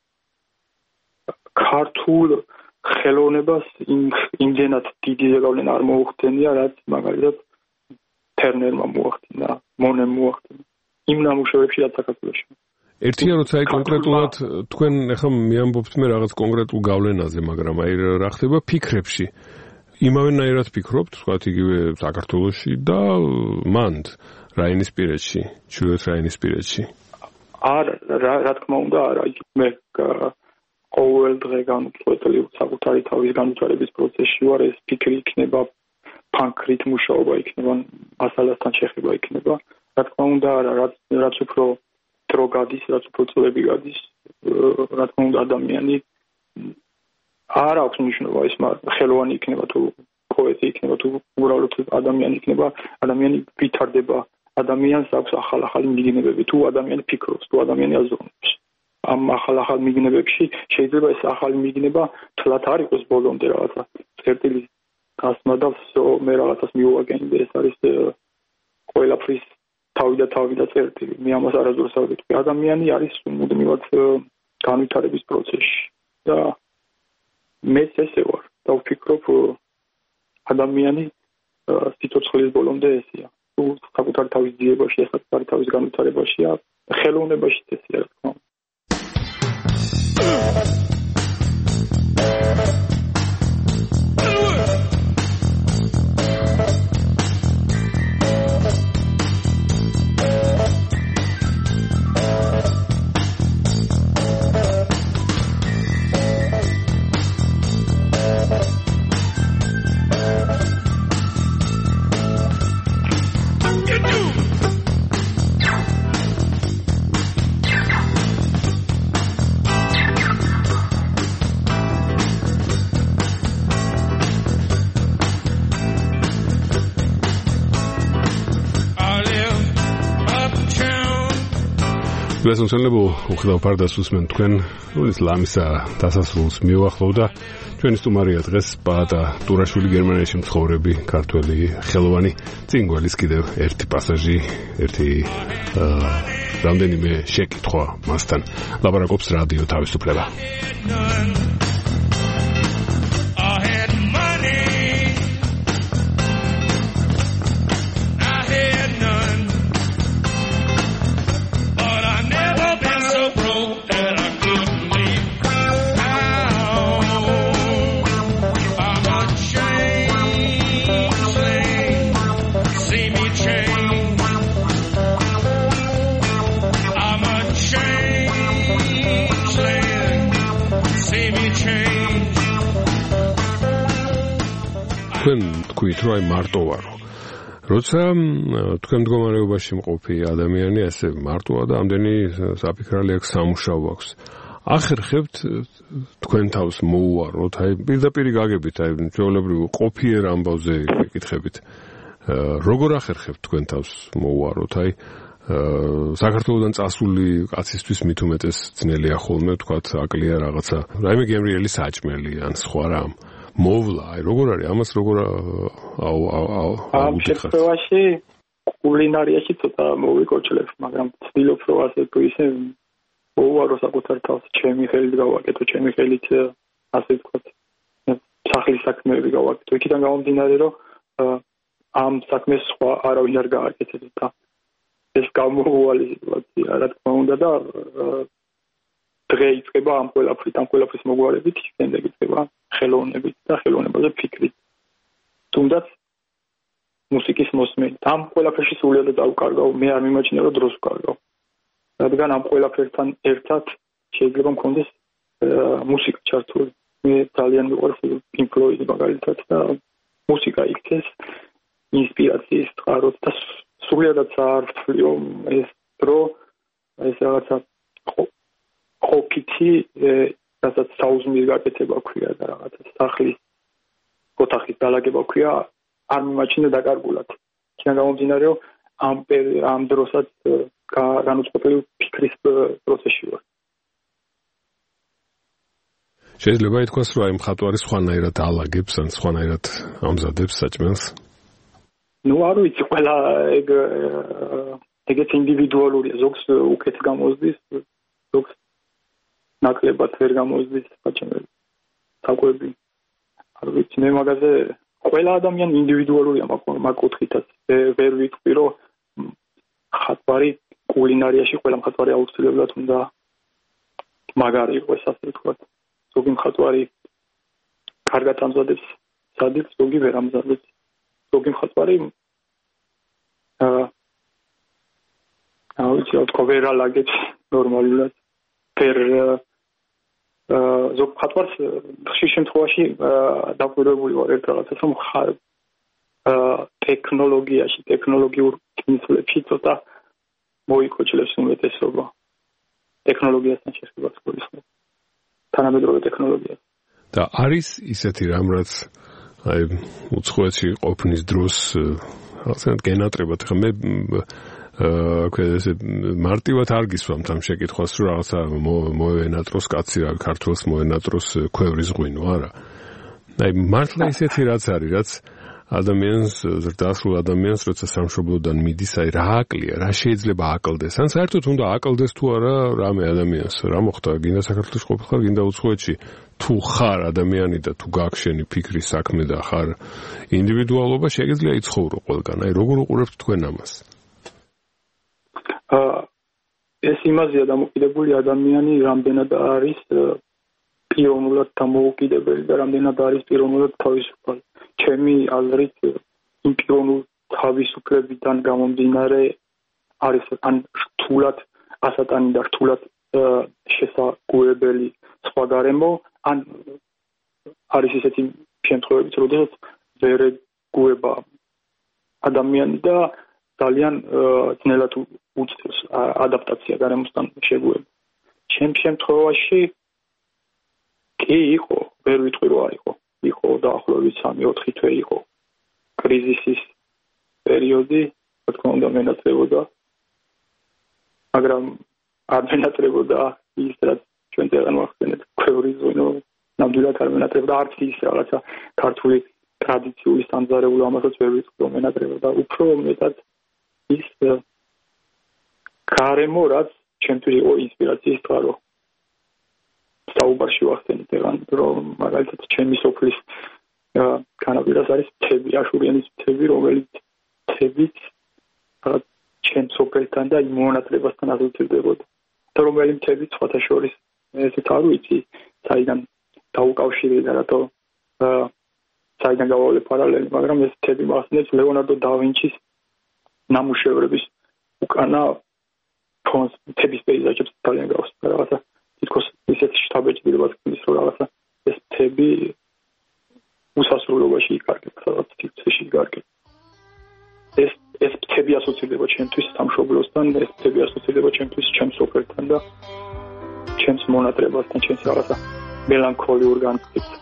ქართულ ხელოვნებას იმდენად დიდი ზეგავლენა არ მოუხდენია, რაც მაგალითად თერნერმა მოახდინა, მონემ მოახდინა. იმ ნამუშევრებში რაც საქართველოში. ერთია როცა აი კონკრეტულად თქვენ ახლა მიამბობთ მე რაღაც კონკრეტულ გავლენაზე, მაგრამ აი რა ხდება ფიქრებში. იმავენაირად ფიქრობთ, თქვათ იგივე საქართველოში და მანდ რაინისპირეთში, ჩრდილოეთ რაინისპირეთში. რა თქმა უნდა, არა, მე ყოველ დღე განუწყვეტლი საკუთარი თავის განვითარების პროცესში ვარ, ეს ფიქრი იქნება ფანქრით მუშაობა იქნება, მასალასთან შეხება იქნება. რა თქმა უნდა, არა, რაც უფრო დრო გადის, რაც უფრო წლები გადის, რა თქმა უნდა ადამიანი არ აქვს მნიშვნელობა ის ხელოვანი იქნება თუ პოეტი იქნება თუ უბრალოდ ადამიანი იქნება, ადამიანი ვითარდება, ადამიანს აქვს ახალ მიგინებები, თუ ადამიანი ფიქრობს, თუ ადამიანი აზროვნებს. ამ ახალ მიგინებებში შეიძლება ეს ახალი მიგინება თლათ არ იყოს ბოლომდე რაღაცა წერტილის გასმა და მე რაღაცას მივაგენდი, ეს არის ყველაფრის თავი და წერტილი. მე ამას არასდროს არ ვიტყვი. ადამიანი არის მუდმივად განვითარების პროცესში და მეც ესე ვარ და ვფიქრობ ადამიანი სიცოცხლის ბოლომდე ესეა თუ საკუთარი თავის ძიებაში საკუთარი თავის განვითარებაშია ხელოვნებაშიც ესეა რა თქმა უნდა გასულსენლებო უხდავ ფარდას უსმენ თქვენ უნის ლამისა დასასრულს მივახლოვ და ჩვენი სტუმარია დღეს პაატა ტურაშვილი გერმანიაში მცხოვრები ქართველი ხელოვანი წინგვალის კიდევ ერთი პასაჟი ერთი რამდენიმე შეკითხვა მასთან ლაპარაკობს რადიო თავისუფლება თქვენ თქვით რომ აი მარტო ვარო როცა თქვენ მდგომარეობაში მყოფი ადამიანი ასე მარტოა და ამდენი საფიქრალი აქვს სამუშაო აქვს ახერხებთ თქვენ თავს მოუვაროთ აი პირდაპირ გაგებით აი ჩვეულებრივ ყოფიერ ამბავზე გეკითხებით როგორ ახერხებთ თქვენ თავს მოუვაროთ აი საქართველოსთან წასული კაცისთვის მით უმეტეს ძნელია ხოლმე თქვათ აკლია რაღაცა რაიმე გემრიელი საჭმელი ან სხვა რამ მოვლა, აი როგორ არის ამას როგორ ამ შემთხვევაში კულინარიაში ცოტა მოვიკოჩლებ, მაგრამ ვცდილობ რომ ასე თუ ისე მოვუარო საკუთარ თავს, ჩემი ხელით გავაკეთო, ჩემი ხელით ასე ვთქვათ, სახლის საქმეები გავაკეთო. იქიდან გამომდინარე რომ ამ საქმეს სხვა არავინ არ გააკეთებს და ეს გამოუვალი სიტუაცია, რა თქმა უნდა და დღე იწყება ამ ყველაფრის მოგვარებით, შემდეგ იწყება ხელოვნებით და ხელოვნებაზე ფიქრით. თუნდაც მუსიკის მოსმენით. ამ ყველაფერში სულიად დავკარგავ, მე არ მიმაჩნია რომ დროს ვკარგავ. რადგან ამ ყველაფერთან ერთად შეიძლება მქონდეს მუსიკა ჩართული. მე ძალიან მიყვარს Pink Floyd მაგალითად და მუსიკა იქცეს ინსპირაციის წყაროდ და სულიადაც არ ვთვლიო ეს დრო ეს რაღაცა ყოფითი რასაც საუზმის გაკეთება ქვია და რაღაცა სახლის ოთახის დალაგება ქვია არ მიმაჩნია დაკარგულად. იქიდან გამომდინარე რომ ამ დროსაც განუწყობელი ფიქრის პროცესში ვარ. შეიძლება ითქვას რომ აი მხატვარი სხვანაირად ალაგებს ან სხვანაირად ამზადებს საჭმელს? ნუ არ ვიცი ყველა ეგეც ინდივიდუალურია ზოგს უკეთ გამოსდის ზოგს ნაკლებად ვერ გამოსდის საჭმელი საკვები არ ვიცი მე მაგაზე ყველა ადამიანი ინდივიდუალურია მაგ კუთხითაც ვერ ვიტყვი რომ მხატვარი კულინარიაში ყველა მხატვარი აუცილებლად უნდა მაგარი იყოს ასე ვთქვათ ზოგი მხატვარი კარგად ამზადებს სადაც ზოგი ვერ ამზადებს ზოგი მხატვარი ვიცი რა ვერ ალაგებს ნორმალურად ვერ ზოგ მხატვარს ხშირ შემთხვევაში დაკვირვებული ვარ ერთ რაღაცას რომ ტექნოლოგიურ კინოსლებში ცოტა მოიკოჩლებს უმეტესობა ტექნოლოგიასთან შეხებას გულისხმობ თანამედროვე ტექნოლოგია და არის ისეთი რამ რაც აი უცხოეთში ყოფნის დროს რაღაცა გენატრებად ხა მე ესე მარტივად არ გისვამთ ამ შეკითხვას რომ რაღაცა მოენატროს კაცი რა ქართულს მოენატროს ქვევრის ღვინო არა აი მართლა ისეთი რაც არის რაც ადამიანს, ზრდასრულ ადამიანს, როცა სამშობლოდან მიდის, აი რა აკლია, რა შეიძლება აკლდეს? ან საერთოდ უნდა აკლდეს თუ არა რამე ადამიანს? რა მოხდა? გინდა საქართველოს ყოფილიყარ, გინდა უცხოეთში? თუ ხარ ადამიანი და თუ გაგშენი ფიქრის საქმე და ხარ ინდივიდუალობა, შეგიძლია იცხოვრო ყველგან. აი როგორ უყურებთ თქვენ ამას? ეს იმაზეა დამოკიდებული ადამიანი რამდენად არის პიროვნულად დამოუკიდებელი და რამდენად არის პიროვნულად თავისუფალი. ჩემი აზრით იმ პიროვნულ თავისუფლებიდან გამომდინარე არის ან რთულად ასატანი და რთულად შესაძლებელი სხვა გარემო, ან არის ისეთი შემთხვევებიც, როდესაც ვერ ეგუება ადამიანი და ძალიან ძნელად უწევს ადაპტაცია გარემოსთან შეგუება. ჩემ შემთხვევაში კი იყო, ვერ ვიტყვი რომ არ იყო. იყო დაახლოებით 3-4 თვე იყო კრიზისის პერიოდი, რა თქმა უნდა მენატრებოდა, მაგრამ არ მენატრებოდა ის რაც ჩვენ წეგან ვახსენეთ, ქვეური ზონო ნამდვილად არ მენატრებოდა არც ის რაღაცა ქართული ტრადიციული სამზარეულო ამასაც ვერ ვიტყვი რომ მენატრებოდა, უფრო მეტად ის გარემო რაც ჩემთვის იყო ინსპირაციის წყარო. საუბარში ვახსენეთ ეგან რომ მაგალითად ჩემი სოფლის განაპირას არის მთები, აშურიანის მთები, რომელიც მთებით ჩემ სოფელთან და იმ მონატრებასთან ასოცირდებოდა. და რომელი მთები სხვათა შორის ესეთ არ ვიცი, საიდან დაუკავშირე და რატო საიდან გავავლე პარალელი, მაგრამ ეს მთები მახსენებს ლეონარდო და ვინჩის ნამუშევრების უკანა ფონს, მთების პეიზაჟებს ძალიან გავს და რაღაცა თითქოს ისეთ შთაბეჭდილებას ქმნის, რომ რაღაცა ეს მთები უსასრულობაში იკარგება, სადაც სივრცეში იკარგება. ეს მთები ასოცირდება ჩემთვის სამშობლოსთან, ეს მთები ასოცირდება ჩემთვის ჩემს სოფელთან და ჩემს მონატრებასთან, ჩემს რაღაცა მელანქოლიურ განცდით.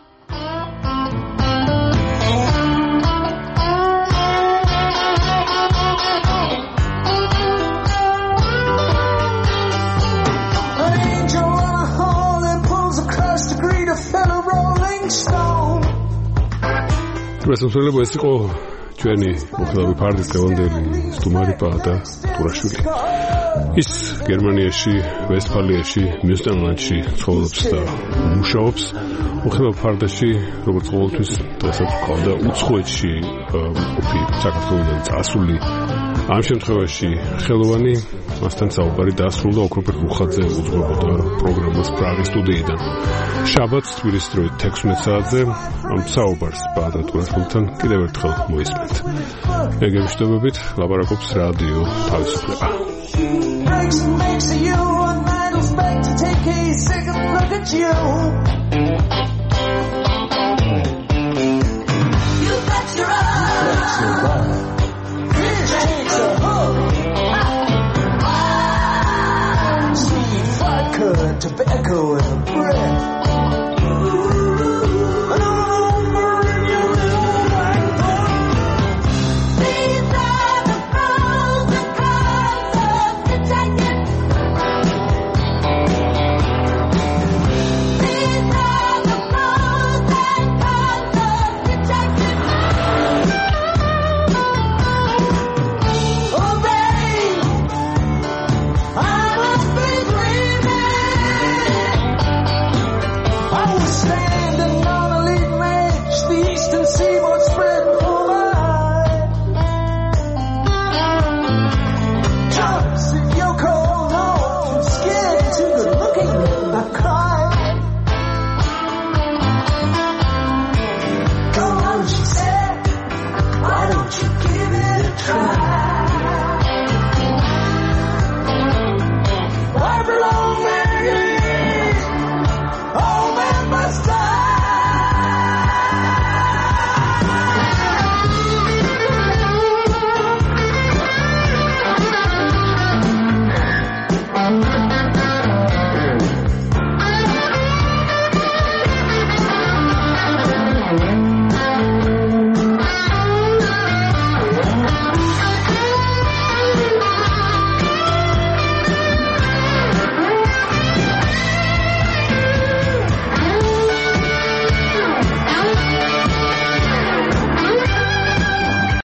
მოსულობა ეს იყო ჩვენი მოხდარი ფარდის დღევანდელი სტუმარი პაატა ტურაშვილი. ის გერმანიაში, ვესტფალიაში, მიუსტენლანდში ცხოვრობს და მუშაობს. მოხდარი ფარდაში, როგორც ყოველთვის დღესაც ყავდა უცხოეთში ყოფილი საქართველოსიდან წასული. ამ შემთხვევაში ხელოვანი მასთან საუბარი დაასრულა ოქროპერ ბუხაძე უძღვებოდა პროგრამას პრაღის სტუდიიდან. შაბათს თბილისის დროით 16 საათზე ამ საუბარს პაატა ტურაშვილთან კიდევ ერთხელ მოისმენთ. მეგებრშტობებით ლაპარაკობს რადიო თავისუფლება. Tobacco and breath. These are the pros and cons of detecting. These are the pros and cons of detecting. Oh, babe, I must be dreaming. I was standing on a leading edge, the eastern seaboard spread before my eyes. Jumps at Yoko Ono, I'm scared, too good looking, I cried. Come on, she said, why don't you give it a try?